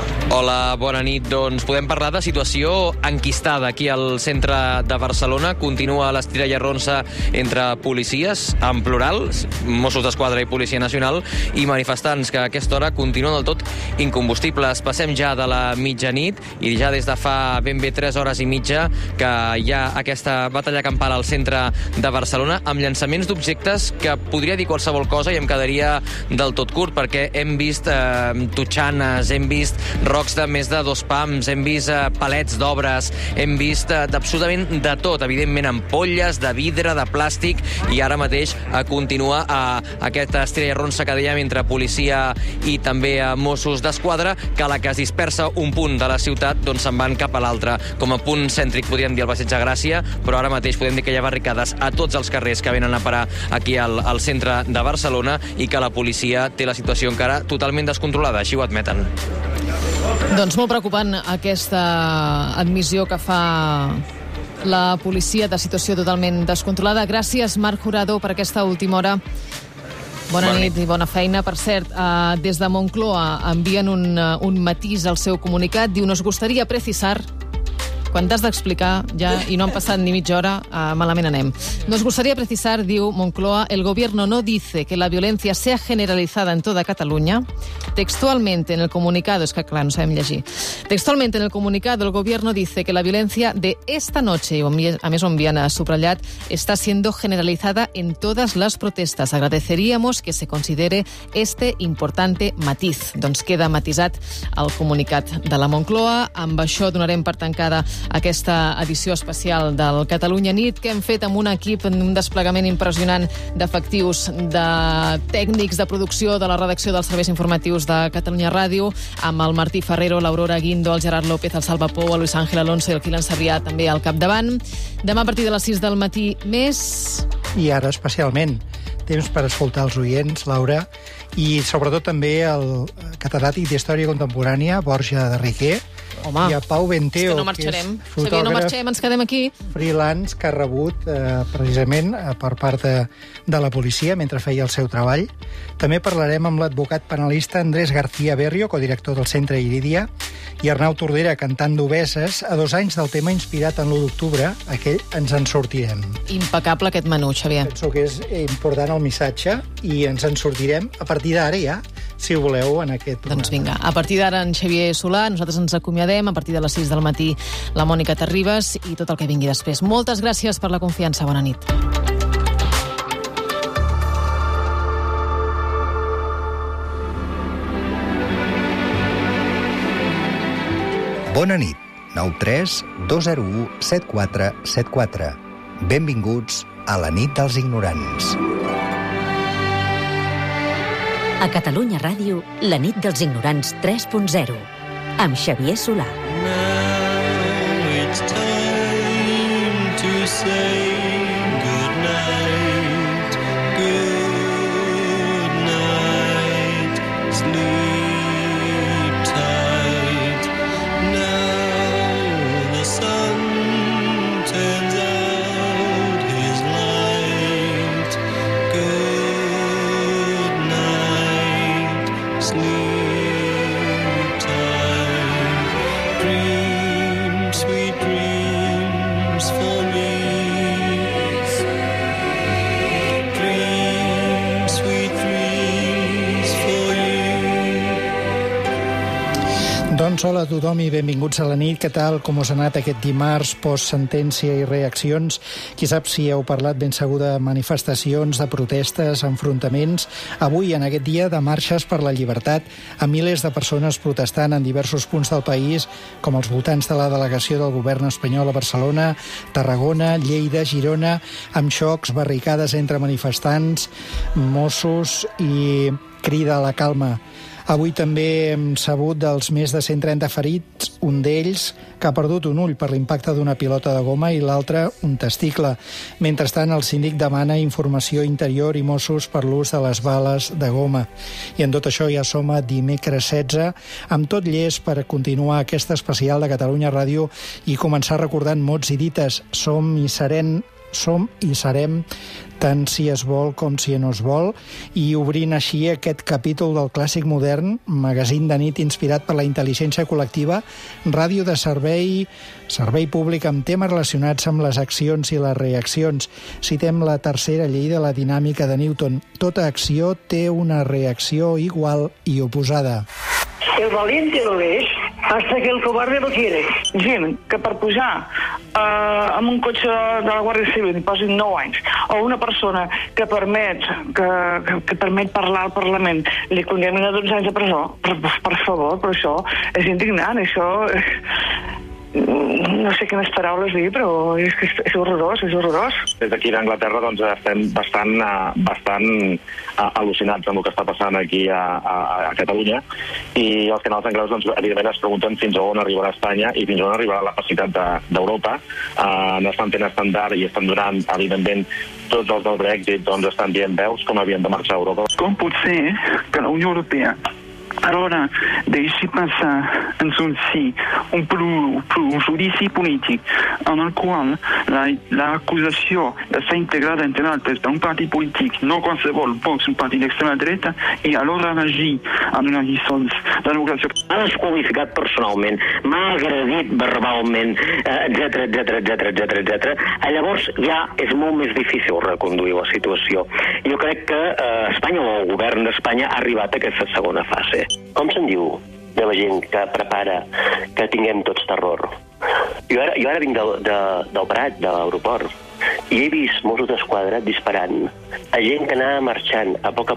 [SPEAKER 4] Hola, bona nit. Doncs podem parlar de situació enquistada aquí al centre de Barcelona. Continua l'estira i arronsa entre policies, en plural, Mossos d'Esquadra i Policia Nacional, i manifestants que a aquesta hora continuen del tot incombustibles. Passem ja de la mitjanit i ja des de fa ben bé 3 hores i mitja que hi ha aquesta batalla campal al centre de Barcelona amb llançaments d'objectes que podria dir qualsevol cosa i em quedaria del tot curt, perquè hem vist totxanes, hem vist rocs de més de 2 pams, hem vist palets d'obres, hem vist d'absolutament de tot, evidentment ampolles de vidre, de plàstic, i ara mateix continua aquesta estrella ronsa que dèiem entre policia i també Mossos d'Esquadra, que a la que es dispersa un punt de la ciutat doncs se'n van cap a l'altre. Com a punt cèntric podríem dir el Passeig de Gràcia, però ara mateix podem dir que hi ha barricades a tots els carrers que venen a parar aquí al centre de Barcelona i que la policia té la situació encara totalment descontrolada, així ho admeten.
[SPEAKER 1] Doncs molt preocupant aquesta admissió que fa la policia de situació totalment descontrolada. Gràcies, Marc Jurado, per aquesta última hora. Bona nit i bona feina. Per cert, des de Moncloa envien un matís al seu comunicat. Diu, nos gustaría precisar Quan t'has d'explicar ja i no han passat ni mitja hora, malament anem. Nos gustaría precisar, diu Moncloa, el gobierno no dice que la violencia sea generalizada en toda Cataluña. Textualmente en el comunicado, es que clar, no sabem llegir. Textualmente en el comunicado el gobierno dice que la violencia de esta noche, a més ho envien subratllat, está siendo generalizada en todas las protestas. Agradeceríamos que se considere este importante matiz. Doncs queda matisat el comunicat de la Moncloa. Amb això donarem per tancada aquesta edició especial del Catalunya Nit, que hem fet amb un equip, un desplegament impressionant d'efectius, de tècnics de producció, de la redacció dels serveis informatius de Catalunya Ràdio, amb el Martí Ferrero, l'Aurora Guindo, el Gerard López, el Salva Pou, el Luis Ángel Alonso i el Quilan Sarrià també al capdavant. Demà a partir de les 6 del matí més.
[SPEAKER 13] I ara especialment temps per escoltar els oients, Laura, i sobretot també el catedràtic d'Història Contemporània, Borja de Riquer,
[SPEAKER 1] home,
[SPEAKER 13] i a Pau Benteo,
[SPEAKER 1] és que no marxarem.
[SPEAKER 13] que és fotògraf,
[SPEAKER 1] Xavier, no marxem, ens quedem aquí.
[SPEAKER 13] Freelance, que ha rebut precisament per part de la policia mentre feia el seu treball. També parlarem amb l'advocat penalista Andrés García Berrio, codirector del Centre Iridia, i Arnau Tordera, cantant d'Obeses, a 2 anys del tema inspirat en l'1 d'octubre, aquell Ens en sortirem.
[SPEAKER 1] Impecable aquest menú, Xavier.
[SPEAKER 13] Penso que és important el missatge i ens en sortirem a partir d'ara ja, si ho voleu, en aquest programa.
[SPEAKER 1] Doncs vinga, a partir d'ara en Xavier Solà, nosaltres ens acomiadem, a partir de les 6 del matí la Mònica Terribas i tot el que vingui després. Moltes gràcies per la confiança, bona nit.
[SPEAKER 14] Bona nit, 93 201 7474. Benvinguts a la nit dels ignorants.
[SPEAKER 15] A Catalunya Ràdio, la nit dels ignorants 3.0, amb Xavier Solà.
[SPEAKER 18] Now it's time to say good night, sleep tight. Now the sun turns out his light. Good night, sleep tight. Dream sweet dreams for me. Dream sweet dreams for you.
[SPEAKER 13] Doncs hola a tothom i benvinguts a la nit. Què tal? Com us ha anat aquest dimarts post-sentència i reaccions? Qui sap si heu parlat ben segur de manifestacions, de protestes, enfrontaments. Avui, en aquest dia de marxes per la llibertat, a milers de persones protestant en diversos punts del país, com els voltants de la delegació del govern espanyol a Barcelona, Tarragona, Lleida, Girona, amb xocs, barricades entre manifestants, Mossos i crida a la calma. Avui també hem sabut dels més de 130 ferits, un d'ells que ha perdut un ull per l'impacte d'una pilota de goma i l'altre un testicle. Mentrestant, el síndic demana informació interior i Mossos per l'ús de les bales de goma. I en tot això ja som a dimecres 16, amb tot llest per continuar aquest especial de Catalunya Ràdio i començar recordant mots i dites. Som i serem tant si es vol com si no es vol, i obrint així aquest capítol del Clàssic Modern, magazín de nit inspirat per la intel·ligència col·lectiva, ràdio de servei públic amb temes relacionats amb les accions i les reaccions. Citem la tercera llei de la dinàmica de Newton. Tota acció té una reacció igual i oposada.
[SPEAKER 19] El valiente lo es hasta que el cobarde lo quiere. Gent que per pujar amb un cotxe de la Guàrdia Civil hi posin 9 anys, o una persona que permet parlar al Parlament li condemnen a 12 anys de presó, per favor, però això és indignant, això... No sé quines paraules dir, però és horrorós, és horrorós.
[SPEAKER 20] Des d'aquí d'Anglaterra doncs, estem bastant al·lucinats amb el que està passant aquí a Catalunya, i els canals anglesos doncs, evidentment es pregunten fins a on arribarà Espanya i fins a on arribarà la capacitat d'Europa. N'estan fent estandard i estan donant, evidentment, tots els del Brexit doncs, estan dient veus com havien de marxar a Europa.
[SPEAKER 19] Com pot ser que la Unió Europea a l'hora de deixar passar en son si un judici polític en el qual l'acusació està integrada, entre altres, d'un partit polític, no qualsevol, Vox, un partit d'extrema dreta, i a l'hora d'agir amb unes lliçons de democràcia.
[SPEAKER 21] M'ha desqualificat personalment, m'ha agredit verbalment, etc. Llavors ja és molt més difícil reconduir la situació. Jo crec que Espanya, o el govern d'Espanya, ha arribat a aquesta segona fase. Com se'n diu de la gent que prepara que tinguem tots terror? Jo ara vinc del Prat, de l'aeroport, i he vist Mossos d'Esquadra disparant a gent que anava marxant a poc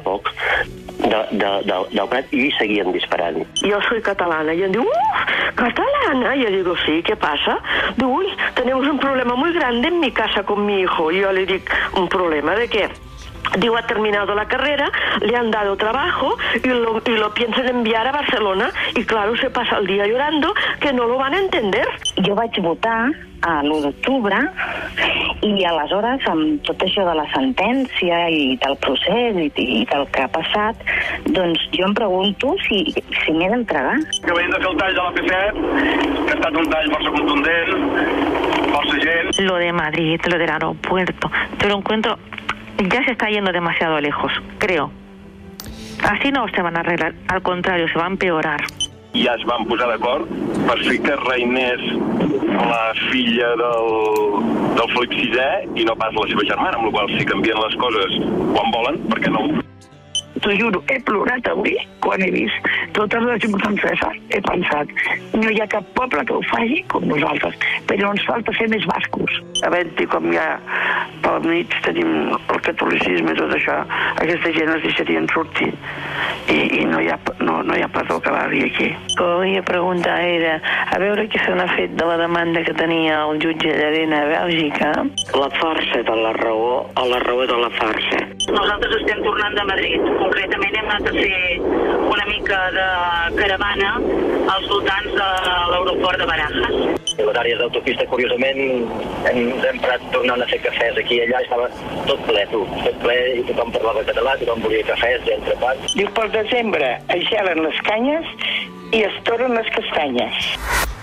[SPEAKER 21] del Prat i seguien disparant.
[SPEAKER 22] Yo soy catalana y él dice, ¿catalana? Y yo digo, sí, ¿qué pasa? Digo, uy, tenemos un problema muy grande en mi casa con mi hijo. Y yo le digo, ¿un problema de qué? Digo, ha terminado la carrera, le han dado trabajo y lo piensan enviar a Barcelona y claro, se pasa el día llorando que no lo van a entender.
[SPEAKER 23] Jo vaig votar a l'1 d'octubre i aleshores amb tot això de la sentència i del procés i del que ha passat, doncs jo em pregunto si m'he d'entregar.
[SPEAKER 19] Que veiem de fer el tall de la P7, que ha estat un tall força contundent, força gent.
[SPEAKER 24] Lo de Madrid, lo del aeropuerto, te lo encuentro, ya se está yendo demasiado lejos, creo. Así no se van a arreglar, al contrario, se va a empeorar.
[SPEAKER 12] Ja es van posar d'acord per fer que reinés la filla del Felip VI i no pas la seva germana, amb la qual si canvien les coses quan volen, perquè no?
[SPEAKER 19] T'ho juro, he plorat avui quan he vist totes les llums enceses. He pensat, no hi ha cap poble que ho faci com nosaltres, però ens falta ser més bascos. Havent-hi com ja pel mig tenim el catolicisme i tot això, aquesta gent es deixarien sortir i no hi ha perdó que valgui aquí.
[SPEAKER 24] El que volia preguntar era a veure què se n'ha fet de la demanda que tenia el jutge Llarena a Bèlgica.
[SPEAKER 21] La farsa de la raó o la raó de la farsa.
[SPEAKER 23] Nosaltres estem tornant de Madrid. Concretament hem anat a fer una mica de caravana als voltants de l'aeroport de Barajas.
[SPEAKER 21] A les àrees d'autopista, curiosament, hem parat tornant a fer cafès aquí i allà, estava tot ple, i tothom parlava català, tothom volia cafès i entrepans.
[SPEAKER 19] Diu, pel desembre es gelen les canyes i es toren les castanyes.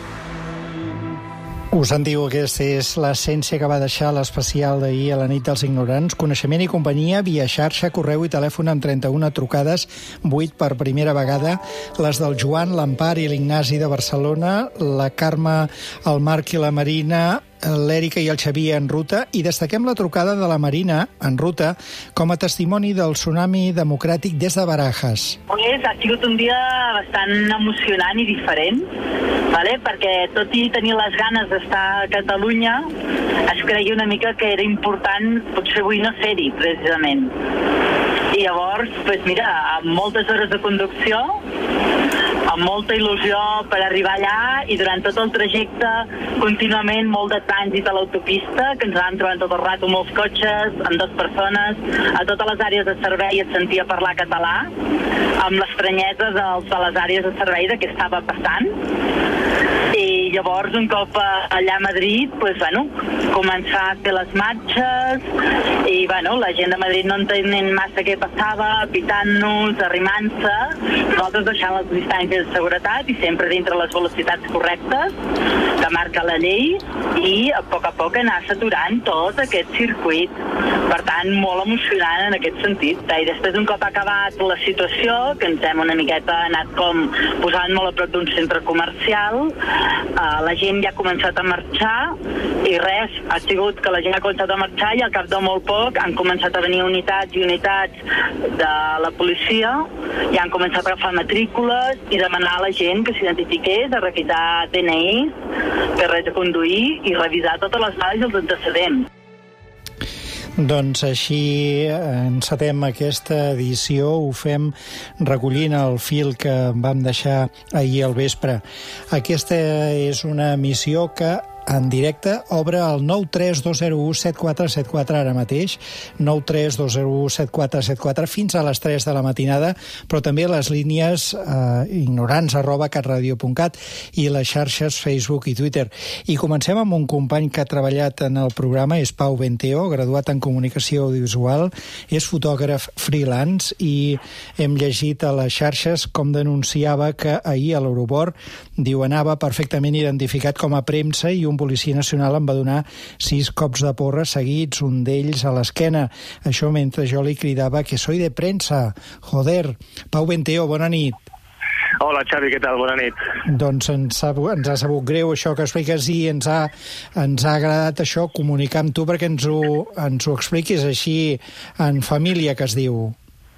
[SPEAKER 13] Ho sentiu, aquesta és l'essència que va deixar l'especial d'ahir a la nit dels ignorants. Coneixement i companyia via xarxa, correu i telèfon amb 31 trucades, 8 per primera vegada, les del Joan, l'Empar i l'Ignasi de Barcelona, la Carme, el Marc i la Marina, l'Èrica i el Xavier en ruta, i destaquem la trucada de la Marina en ruta com a testimoni del tsunami democràtic des de Barajas.
[SPEAKER 23] Ha sigut un dia bastant emocionant i diferent, perquè tot i tenir les ganes d'estar a Catalunya, es creia una mica que era important potser avui no ser-hi, precisament. I llavors, mira, amb moltes hores de conducció, amb molta il·lusió per arribar allà, i durant tot el trajecte contínuament molt de trànsit a l'autopista, que ens anàvem trobant tot el rato molts cotxes, amb 2 persones, a totes les àrees de servei es sentia parlar català, amb l'estranyesa de les àrees de servei de què estava passant. I llavors, un cop allà a Madrid, començar a fer les marxes i, la gent de Madrid no entenent massa què passava, pitant-nos, arrimant-se, nosaltres deixant les distàncies de seguretat i sempre dintre les velocitats correctes que marca la llei i a poc anar saturant tot aquest circuit. Per tant, molt emocionant en aquest sentit. I després, un cop acabat la situació, que ens hem una miqueta anat com posant molt a prop d'un centre comercial, la gent ja ha començat a marxar i res, ha sigut que la gent ha començat a marxar i al cap de molt poc han començat a venir unitats i unitats de la policia i han començat a agafar matrícules i demanar a la gent que s'identifiqués, a requisar DNI, carnet de conduir i revisar totes les dades i els antecedents.
[SPEAKER 13] Doncs així encetem aquesta edició, ho fem recollint el fil que vam deixar ahir al vespre. Aquesta és una missió que en directe, obre el 932017474 ara mateix, 932017474 fins a les 3 de la matinada, però també a les línies ignorants@catradio.cat i les xarxes Facebook i Twitter. I comencem amb un company que ha treballat en el programa, és Pau Benteo, graduat en comunicació audiovisual, és fotògraf freelance i hem llegit a les xarxes com denunciava que ahir a l'aeroport, diu, anava perfectament identificat com a premsa i un policia nacional em va donar 6 cops de porra seguits, un d'ells a l'esquena. Això mentre jo li cridava que soy de prensa. Joder. Pau Benteo, bona nit.
[SPEAKER 3] Hola, Xavi, què tal? Bona nit.
[SPEAKER 13] Doncs ens ha sabut greu això que expliques i ens ha agradat això comunicar amb tu perquè ens ho expliquis així en família, que es diu.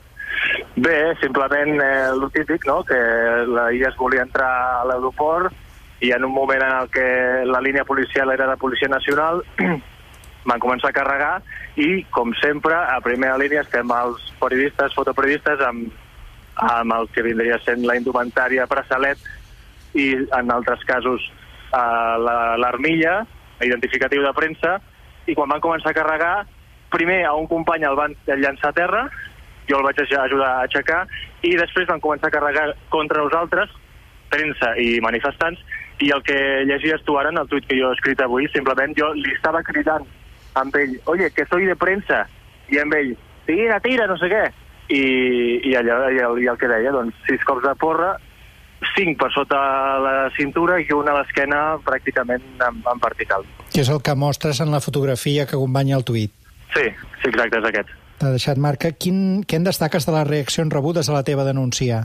[SPEAKER 3] Bé, simplement el típic, no?, que la IA es volia entrar a l'aeroport i en un moment en el que la línia policial era de Policia Nacional van començar a carregar i, com sempre, a primera línia estem els periodistes, fotoperiodistes, amb el que vindria sent la indumentària braçalet i, en altres casos, l'armilla, identificatiu de premsa, i quan van començar a carregar, primer a un company el van llançar a terra, jo el vaig ajudar a aixecar, i després van començar a carregar contra nosaltres, premsa i manifestants, i el que llegies tu ara en el tuit que jo he escrit avui, simplement jo li estava cridant amb ell, oye, que soy de premsa, i amb ell, tira, no sé què, i el que deia, doncs 6 cops de porra, 5 per sota la cintura i una a l'esquena pràcticament en vertical.
[SPEAKER 13] Que és el que mostres en la fotografia que acompanya el tuit.
[SPEAKER 3] Sí, exacte, és aquest.
[SPEAKER 13] T'ha deixat marca. Què en destaques de les reaccions rebudes a la teva denúncia?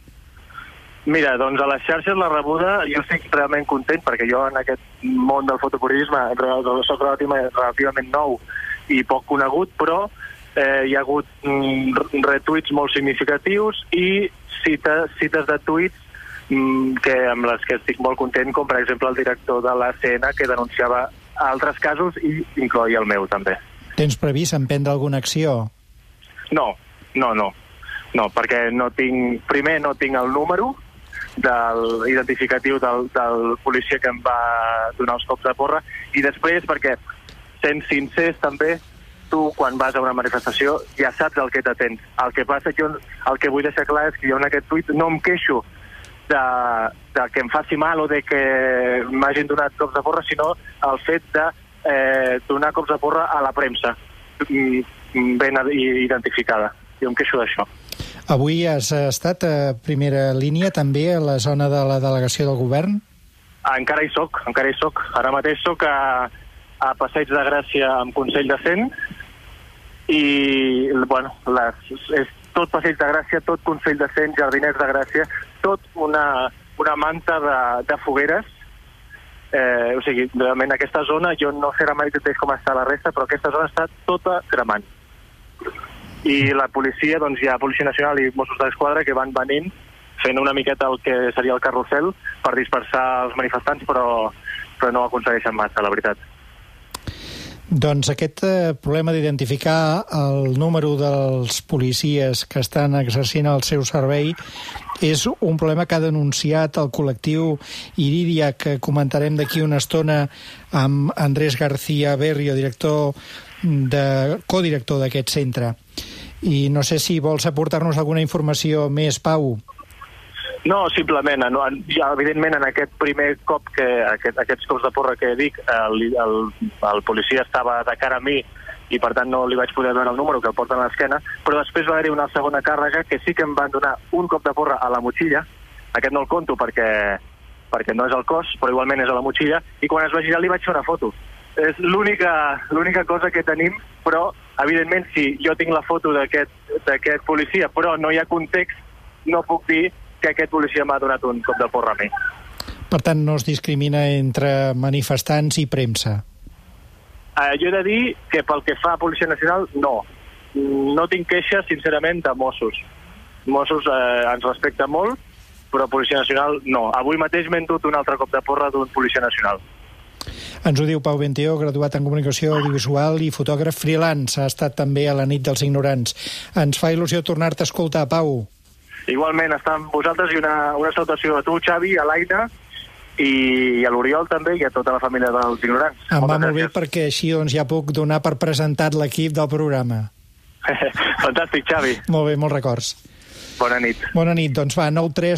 [SPEAKER 3] Mira, doncs a les xarxes la rebuda jo estic realment content perquè jo en aquest món del fotoperiodisme soc relativament nou i poc conegut, però hi ha hagut retuits molt significatius i cites de tuits amb les que estic molt content, com per exemple el director de l'ACN que denunciava altres casos i incloïa el meu també.
[SPEAKER 13] Tens previst emprendre alguna acció?
[SPEAKER 3] No, perquè no tinc el número del identificatiu del policia que em va donar els cops de porra i després perquè, sent sincers també, tu quan vas a una manifestació ja saps el que t'atens. El que passa que el que vull deixar clar és que jo en aquest tuit no em queixo de que em faci mal o de que m'hagin donat cops de porra, sinó el fet de donar cops de porra a la premsa ben identificada. Jo em queixo d'això.
[SPEAKER 13] Avui has estat a primera línia també a la zona de la delegació del govern?
[SPEAKER 3] Encara hi soc. Ara mateix soc a Passeig de Gràcia amb Consell de Cent i, bueno, és tot Passeig de Gràcia, tot Consell de Cent, Jardiners de Gràcia, tot una manta de fogueres. O sigui, realment aquesta zona, jo no sé ara mateix com està la resta, però aquesta zona està tota cremant. I la policia, doncs hi ha Policia Nacional i Mossos d'Esquadra que van venint fent una miqueta el que seria el carrusel per dispersar els manifestants, però no ho aconsegueixen massa, la veritat.
[SPEAKER 13] Doncs aquest problema d'identificar el número dels policies que estan exercint el seu servei és un problema que ha denunciat el col·lectiu Iridia, que comentarem d'aquí una estona amb Andrés García Berrio, codirector d'aquest centre. I no sé si vols aportar-nos alguna informació més, Pau.
[SPEAKER 3] No, simplement, evidentment en aquest primer cop, aquests cops de porra que dic, el policia estava de cara a mi i per tant no li vaig poder donar el número que el porten a l'esquena, però després va haver-hi una segona càrrega que sí que em van donar un cop de porra a la motxilla. Aquest no el conto perquè no és el cos, però igualment és a la motxilla, i quan es va girar li vaig fer una foto. És l'única cosa que tenim, però evidentment si jo tinc la foto d'aquest policia però no hi ha context, no puc dir que aquest policia m'ha donat un cop de porra a mi.
[SPEAKER 13] Per tant, no es discrimina entre manifestants i premsa?
[SPEAKER 3] Jo he de dir que pel que fa a Policia Nacional, no. No tinc queixes, sincerament, de Mossos. Mossos ens respecta molt, però Policia Nacional no. Avui mateix m'he endut un altre cop de porra d'un Policia Nacional.
[SPEAKER 13] Ens ho diu Pau Benteo, graduat en comunicació audiovisual i fotògraf freelance. Ha estat també a la nit dels ignorants. Ens fa il·lusió tornar-te a escoltar, Pau.
[SPEAKER 3] Igualment, estar amb vosaltres i una salutació a tu, Xavi, a l'Aina, i a l'Oriol també, i a tota la família dels ignorants.
[SPEAKER 13] Em va molt bé perquè així doncs, ja puc donar per presentat l'equip del programa.
[SPEAKER 3] Fantàstic, Xavi.
[SPEAKER 13] Molt bé, molts records.
[SPEAKER 3] Bona nit.
[SPEAKER 13] Bona nit. Doncs va,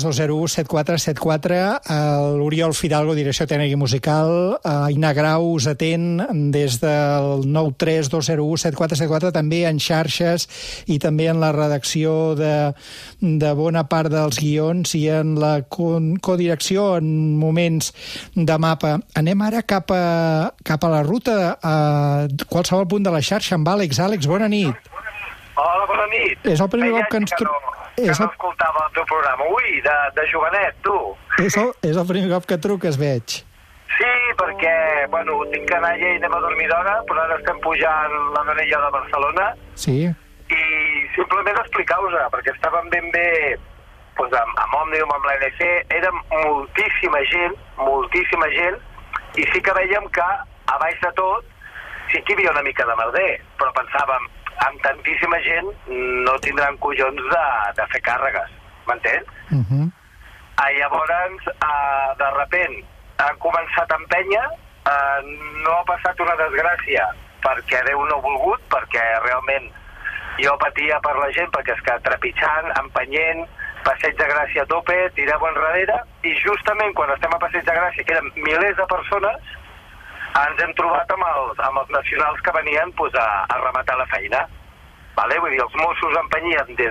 [SPEAKER 13] 932017474. L'Oriol Fidalgo, direcció tècnica i musical. Aina Grau us atén des del 932017474, també en xarxes i també en la redacció de bona part dels guions i en la codirecció en moments de mapa. Anem ara cap a la ruta a qualsevol punt de la xarxa amb Àlex. Àlex, bona nit.
[SPEAKER 5] Hola, bona nit.
[SPEAKER 13] És el primer cop que ens...
[SPEAKER 5] Que no escoltava el teu programa. Ui, de jovenet, tu.
[SPEAKER 13] És el primer cop que truques, veig.
[SPEAKER 5] Sí, perquè, bueno, tinc canalla i anem a dormir d'hora, però ara estem pujant la dona i jo de Barcelona.
[SPEAKER 13] Sí.
[SPEAKER 5] I simplement explicar-vos, perquè estàvem ben bé doncs, amb Òmnium, amb l'ANC, era moltíssima gent, i sí que veiem que, a baix de tot, sí que hi havia una mica de merder, però pensàvem, amb tantíssima gent no tindran collons de fer càrregues, m'entens? Llavors, de repent, ha començat a empènyer, no ha passat una desgràcia, perquè Déu no ha volgut, perquè realment jo patia per la gent, perquè és que trepitjant, empenyent, Passeig de Gràcia a tope, tireu enrere, i justament quan estem a Passeig de Gràcia, que eren milers de persones, ens hem trobat amb els nacionals que venien a rematar la feina. Vull dir, els Mossos empenyien des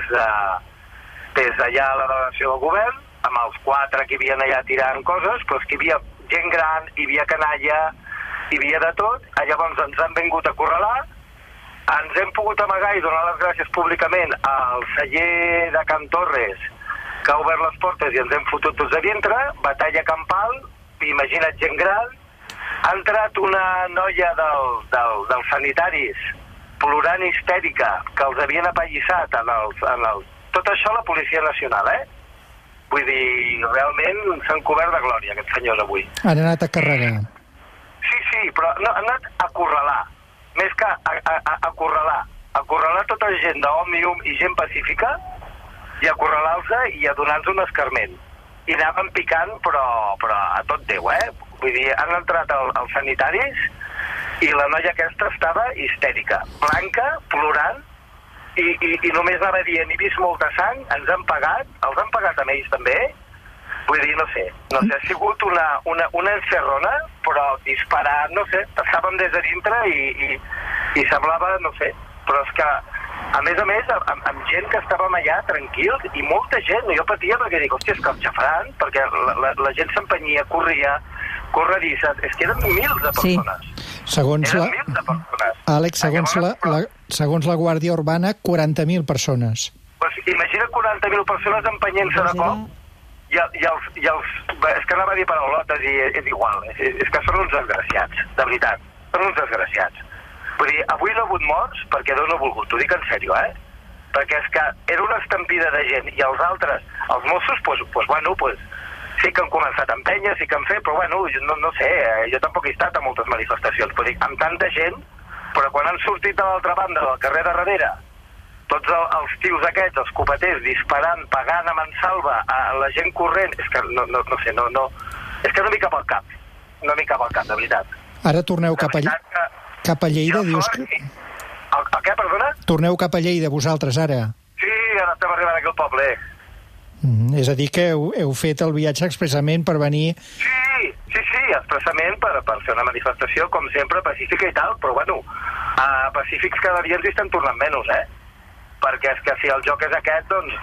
[SPEAKER 5] d'allà a la delegació del govern, amb els 4 que hi havia allà tirant coses, però és que hi havia gent gran, hi havia canalla, hi havia de tot. Llavors ens han vingut a acorralar, ens hem pogut amagar i donar les gràcies públicament al celler de Can Torres, que ha obert les portes i ens hem fotut tots a dintre, batalla campal, imagina't gent gran. Ha entrat una noia dels sanitaris plorant histèrica que els havien apallissat tot això a la Policia Nacional, Vull dir, realment s'han cobert de glòria aquests senyors avui.
[SPEAKER 13] Han anat a carregar.
[SPEAKER 5] Sí, però no, han anat a acorralar, més que a acorralar tota gent d'Òmnium i gent pacífica i acorralar-los i a donar-nos un escarment. I anaven picant, però a tot Déu, Vull dir, han entrat els sanitaris i la noia aquesta estava histèrica, blanca, plorant, i només anava dient, he vist molta sang, ens han pagat, els han pagat a ells també. Vull dir, no sé, ha sigut una encerrona, però disparant, no sé, passàvem des de dintre i semblava, no sé, però és que, a més, amb gent que estàvem allà tranquils, i molta gent, jo patia perquè dic, hòstia, és que els xafaran, perquè la gent s'empenyia, corria, corredisses, és que eren mils de persones.
[SPEAKER 13] Segons Àlex, segons la Guàrdia Urbana, 40.000 persones.
[SPEAKER 5] Pues imagina 40.000 persones empenyent-se de cop, i els... És que anava a dir paraulotes i és igual, és que són uns desgraciats, de veritat, són uns desgraciats. Vull dir, avui no ha hagut morts perquè Déu no ha volgut, t'ho dic en sèrio, Perquè és que era una estampida de gent i els altres, els Mossos, sí que han començat a empènyer, sí que han fet, però no sé, jo tampoc he estat a moltes manifestacions, però dic, amb tanta gent, però quan han sortit de l'altra banda del carrer de darrere, tots els tios aquests, els copeters, disparant, pagant a mansalva, a la gent corrent, és que no sé, és que no m'hi cap al cap, de veritat.
[SPEAKER 13] Ara torneu cap a Lleida, dius que...
[SPEAKER 5] El què, perdona?
[SPEAKER 13] Torneu cap a Lleida, vosaltres, ara.
[SPEAKER 5] Sí, ara estem arribant aquí al poble.
[SPEAKER 13] És a dir, que heu fet el viatge expressament per venir...
[SPEAKER 5] Sí, expressament per fer una manifestació, com sempre, pacífica i tal, però pacífics cada dia ens hi estan tornant menys, perquè és que si el joc és aquest,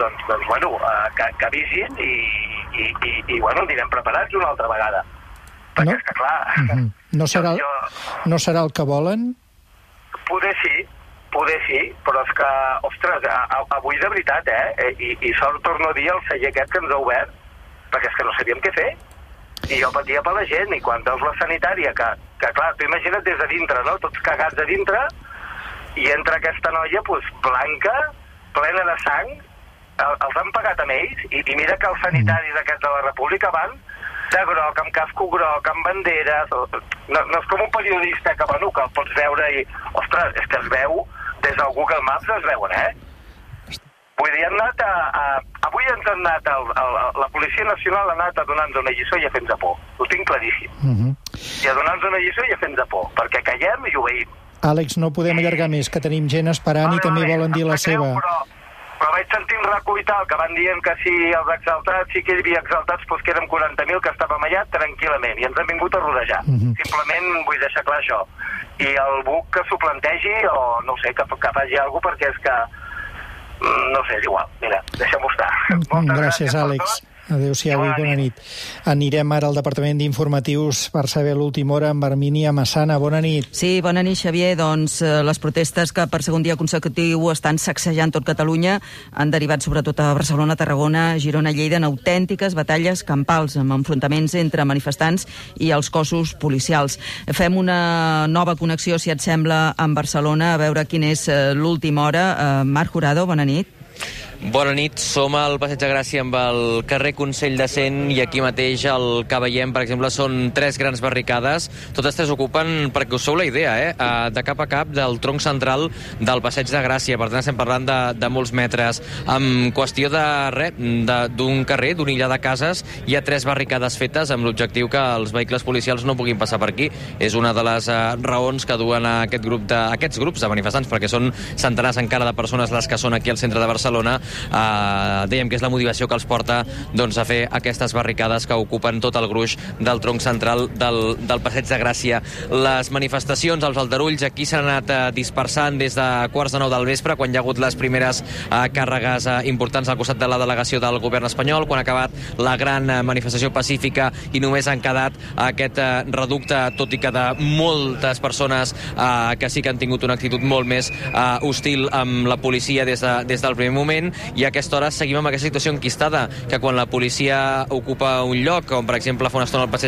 [SPEAKER 5] que avisin i anirem preparats una altra vegada. Perquè és que, clar...
[SPEAKER 13] No serà el que volen?
[SPEAKER 5] Poder sí, però és que, ostres, avui de veritat, i sort torno a dir el celler aquest que ens ha obert, perquè és que no sabíem què fer. I jo patia per la gent, i quan veus la sanitària, que clar, tu imagina't des de dintre, no?, tots cagats a dintre, i entra aquesta noia, blanca, plena de sang, els han pagat amb ells, i mira que els sanitaris aquests de la República van de groc, amb casco groc, amb banderes... No és com un periodista que el pots veure i... Ostres, és que es veu, des del Google Maps es veuen, Vull dir, avui ens han anat, la Policia Nacional ha anat a donar-nos una lliçó i a fer-nos por. Ho tinc claríssim. I a donar-nos una lliçó i a fer-nos por, perquè callem i obeïm.
[SPEAKER 13] Àlex, no podem allargar més, que tenim gent esperant i també volen dir la seva.
[SPEAKER 5] Però vaig sentint recuitar que van dient que si els exaltats, si que hi havia exaltats, doncs que érem 40.000 que estàvem allà tranquil·lament i ens han vingut a rodejar. Simplement vull deixar clar això. I el buc que s'ho plantegi o no sé, que faci alguna cosa perquè és que no sé, és igual. Mira, deixem-ho estar.
[SPEAKER 13] Gràcies, Àlex. Adéu-siau i bona nit. Anirem ara al Departament d'Informatius per saber l'última hora amb Hermínia Massana. Bona nit.
[SPEAKER 7] Sí, bona nit, Xavier. Doncs les protestes que per segon dia consecutiu estan sacsejant tot Catalunya han derivat sobretot a Barcelona, Tarragona, Girona, Lleida en autèntiques batalles campals amb enfrontaments entre manifestants i els cossos policials. Fem una nova connexió, si et sembla, amb Barcelona, a veure quina és l'última hora. Marc Jurado, bona nit.
[SPEAKER 4] Bona nit, som al Passeig de Gràcia amb el carrer Consell de Cent i aquí mateix el que veiem, per exemple, són 3 grans barricades. Totes 3 ocupen, perquè us feu la idea, de cap a cap del tronc central del Passeig de Gràcia. Per tant, estem parlant de molts metres. En qüestió d'un carrer, d'un illa de cases, hi ha 3 barricades fetes amb l'objectiu que els vehicles policials no puguin passar per aquí. És una de les raons que duen a aquests grups de manifestants, perquè són centenars encara de persones les que són aquí al centre de Barcelona. Dèiem que és la motivació que els porta doncs, a fer aquestes barricades que ocupen tot el gruix del tronc central del Passeig de Gràcia. Les manifestacions, els aldarulls, aquí s'han anat dispersant des de 8:45 del vespre, quan hi ha hagut les primeres càrregues importants al costat de la delegació del govern espanyol, quan ha acabat la gran manifestació pacífica i només han quedat aquest reducte, tot i que de moltes persones que sí que han tingut una actitud molt més hostil amb la policia des del primer moment. I a aquesta hora seguim amb aquesta situació enquistada, que quan la policia ocupa un lloc, com per exemple fa una estona al passeig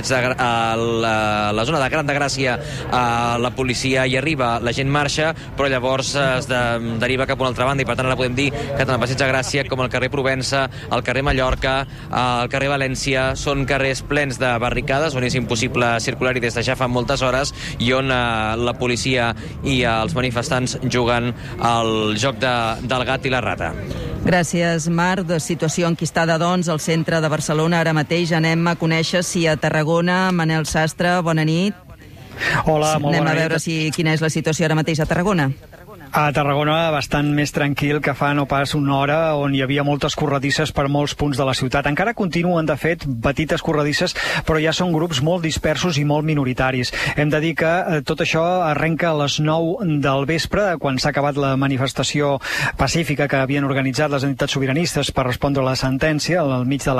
[SPEAKER 4] la zona de Gran de Gràcia, la policia hi arriba, la gent marxa, però llavors es deriva cap a una altra banda, i per tant ara podem dir que tant el Passeig de Gràcia com el carrer Provença, el carrer Mallorca, el carrer València, són carrers plens de barricades on és impossible circular-hi des de ja fa moltes hores i on la policia i els manifestants juguen al joc del gat i la rata.
[SPEAKER 7] Gràcies, Marc. De situació enquistada, doncs, al centre de Barcelona. Ara mateix anem a conèixer si a Tarragona, Manel Sastre, bona nit.
[SPEAKER 10] Hola, molt bona nit.
[SPEAKER 7] Anem a veure quina és la situació ara mateix a Tarragona.
[SPEAKER 10] A Tarragona bastant més tranquil que fa no pas una hora, on hi havia moltes corredisses per molts punts de la ciutat. Encara continuen, de fet, petites corredisses, però ja són grups molt dispersos i molt minoritaris. Hem de dir que tot això arrenca a les 9 del vespre, quan s'ha acabat la manifestació pacífica que havien organitzat les entitats sobiranistes per respondre a la sentència al mig de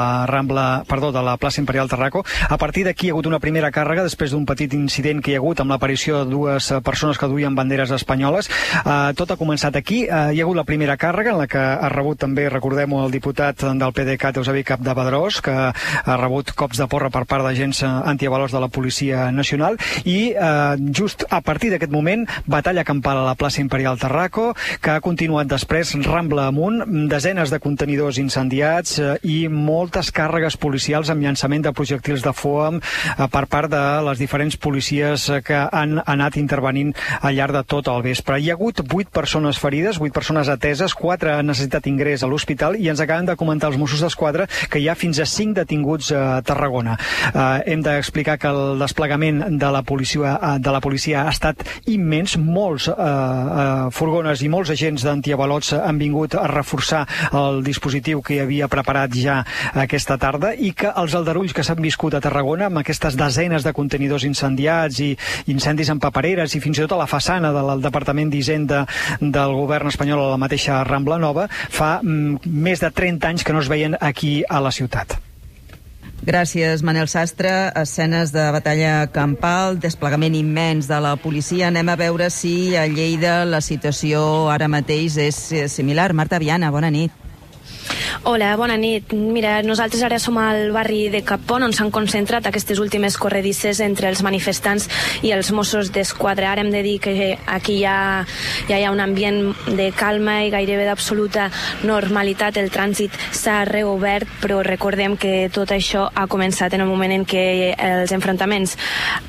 [SPEAKER 10] de la plaça Imperial Tarraco. A partir d'aquí hi ha hagut una primera càrrega, després d'un petit incident que hi ha hagut amb l'aparició de 2 persones que duien banderes espanyoles. Tot ha començat aquí. Hi ha hagut la primera càrrega, en la que ha rebut també, recordem-ho, el diputat del PDeCAT, Eusebi Capdevadrós, que ha rebut cops de porra per part d'agents antiavalots de la Policia Nacional, i just a partir d'aquest moment, batalla campal a la plaça Imperial Tarraco, que ha continuat després Rambla amunt, desenes de contenidors incendiats i moltes càrregues policials amb llançament de projectils de foam per part de les diferents policies que han anat intervenint al llarg de tot el vespre. Hi ha hagut 8 persones ferides, 8 persones ateses, 4 han necessitat ingrés a l'hospital, i ens acaben de comentar els Mossos d'Esquadra que hi ha fins a 5 detinguts a Tarragona. Hem d'explicar que el desplegament de la policia ha estat immens. Molts furgones i molts agents d'antiavalots han vingut a reforçar el dispositiu que hi havia preparat ja aquesta tarda, i que els aldarulls que s'han viscut a Tarragona, amb aquestes desenes de contenidors incendiats i incendis en papereres i fins i tot a la façana del Departament d'Hisenda del govern espanyol a la mateixa Rambla Nova, fa més de 30 anys que no es veien aquí a la ciutat.
[SPEAKER 7] Gràcies, Manel Sastre. Escenes de batalla campal, desplegament immens de la policia. Anem a veure si a Lleida la situació ara mateix és similar. Marta Viana, bona nit.
[SPEAKER 9] Hola, bona nit. Mira, nosaltres ara som al barri de Capon, on s'han concentrat aquestes últimes corredisses entre els manifestants i els Mossos d'Esquadra. Ara hem de dir que aquí ja hi ha un ambient de calma i gairebé d'absoluta normalitat. El trànsit s'ha reobert, però recordem que tot això ha començat en el moment en què els enfrontaments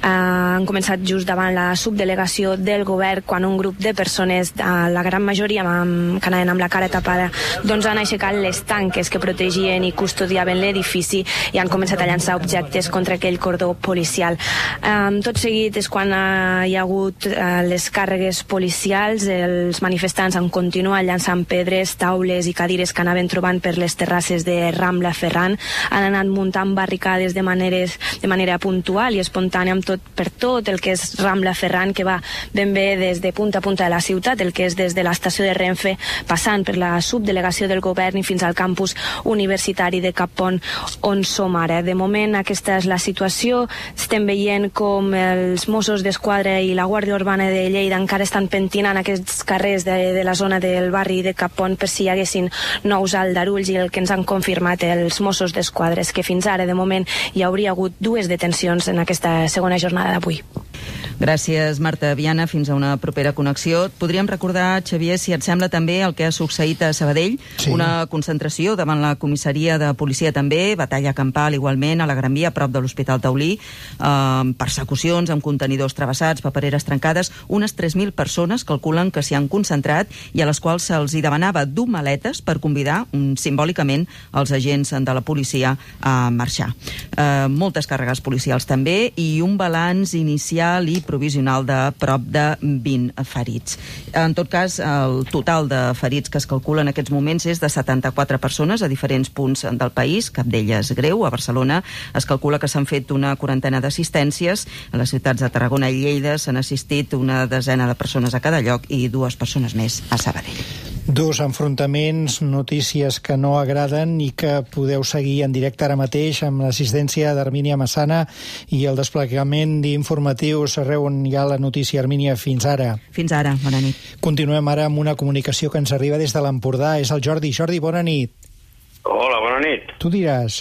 [SPEAKER 9] han començat just davant la subdelegació del govern, quan un grup de persones, la gran majoria que anaven amb la cara tapada, doncs han aixecat les tanques que protegien i custodiaven l'edifici i han començat a llançar objectes contra aquell cordó policial. Tot seguit és quan hi ha hagut les càrregues policials. Els manifestants han continuat llançant pedres, taules i cadires que anaven trobant per les terrasses de Rambla Ferran. Han anat muntant barricades de manera puntual i espontània per tot el que és Rambla Ferran, que va ben bé des de punta a punta de la ciutat, el que és des de l'estació de Renfe, passant per la subdelegació del govern i fins al campus universitari de Capon, on som ara. De moment aquesta és la situació. Estem veient com els Mossos d'Esquadra i la Guàrdia Urbana de Lleida encara estan pentinant aquests carrers de la zona del barri de Capon per si hi haguessin nous aldarulls, i el que ens han confirmat els Mossos d'Esquadra és que fins ara, de moment, hi hauria hagut 2 detencions en aquesta segona jornada d'avui.
[SPEAKER 11] Gràcies, Marta Viana. Fins a una propera connexió. Podríem recordar, Xavier, si et sembla, també el que ha succeït a Sabadell. Sí. Una concentració davant la comissaria de policia també, batalla campal igualment a la Gran Via, a prop de l'Hospital Taulí, persecucions amb contenidors travessats, papereres trencades. Unes 3.000 persones calculen que s'hi han concentrat i a les quals se'ls hi demanava dur maletes per convidar simbòlicament els agents de la policia a marxar. Moltes càrregues policials també i un balanç inicial i provisional de prop de 20 ferits. En tot cas, el total de ferits que es calcula en aquests moments és de 74 persones a diferents punts del país, cap d'elles greu. A Barcelona es calcula que s'han fet una quarantena d'assistències. A les ciutats de Tarragona i Lleida s'han assistit una desena de persones a cada lloc i 2 persones més a Sabadell.
[SPEAKER 13] 2 enfrontaments, notícies que no agraden i que podeu seguir en directe ara mateix amb l'assistència d'Armínia Massana i el desplegament d'informatius arreu on hi ha la notícia. Armínia, fins ara.
[SPEAKER 11] Fins ara, bona nit.
[SPEAKER 13] Continuem ara amb una comunicació que ens arriba des de l'Empordà. És el Jordi. Jordi, bona nit.
[SPEAKER 16] Hola, bona nit.
[SPEAKER 13] Tu diràs.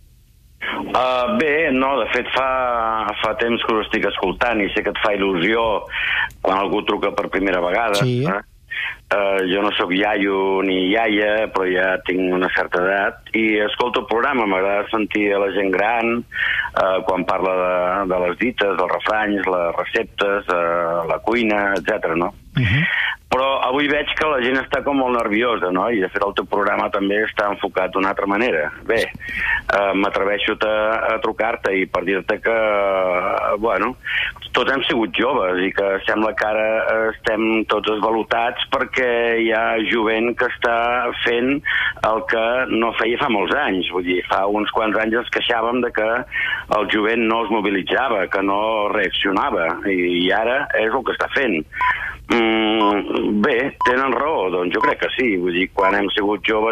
[SPEAKER 16] Bé, no, de fet fa temps que ho estic escoltant i sé que et fa il·lusió quan algú truca per primera vegada.
[SPEAKER 13] Sí.
[SPEAKER 16] Jo no sóc iaio ni iaia, però ja tinc una certa edat i escolto el programa. M'agrada sentir a la gent gran quan parla de les dites, dels refranys, les receptes, la cuina, etc. no? Però avui veig que la gent està com molt nerviosa, no? I de fet el teu programa també està enfocat d'una altra manera. Bé, m'atreveixo a trucar-te i per dir-te que, bueno, tots hem sigut joves i que sembla que ara estem tots esvalotats perquè hi ha jovent que està fent el que no feia fa molts anys. Vull dir, fa uns quants anys ens queixàvem de que el jovent no es mobilitzava, que no reaccionava, i ara és el que està fent. Bé, tenen raó, doncs jo crec que sí. Vull dir, quan hem sigut joves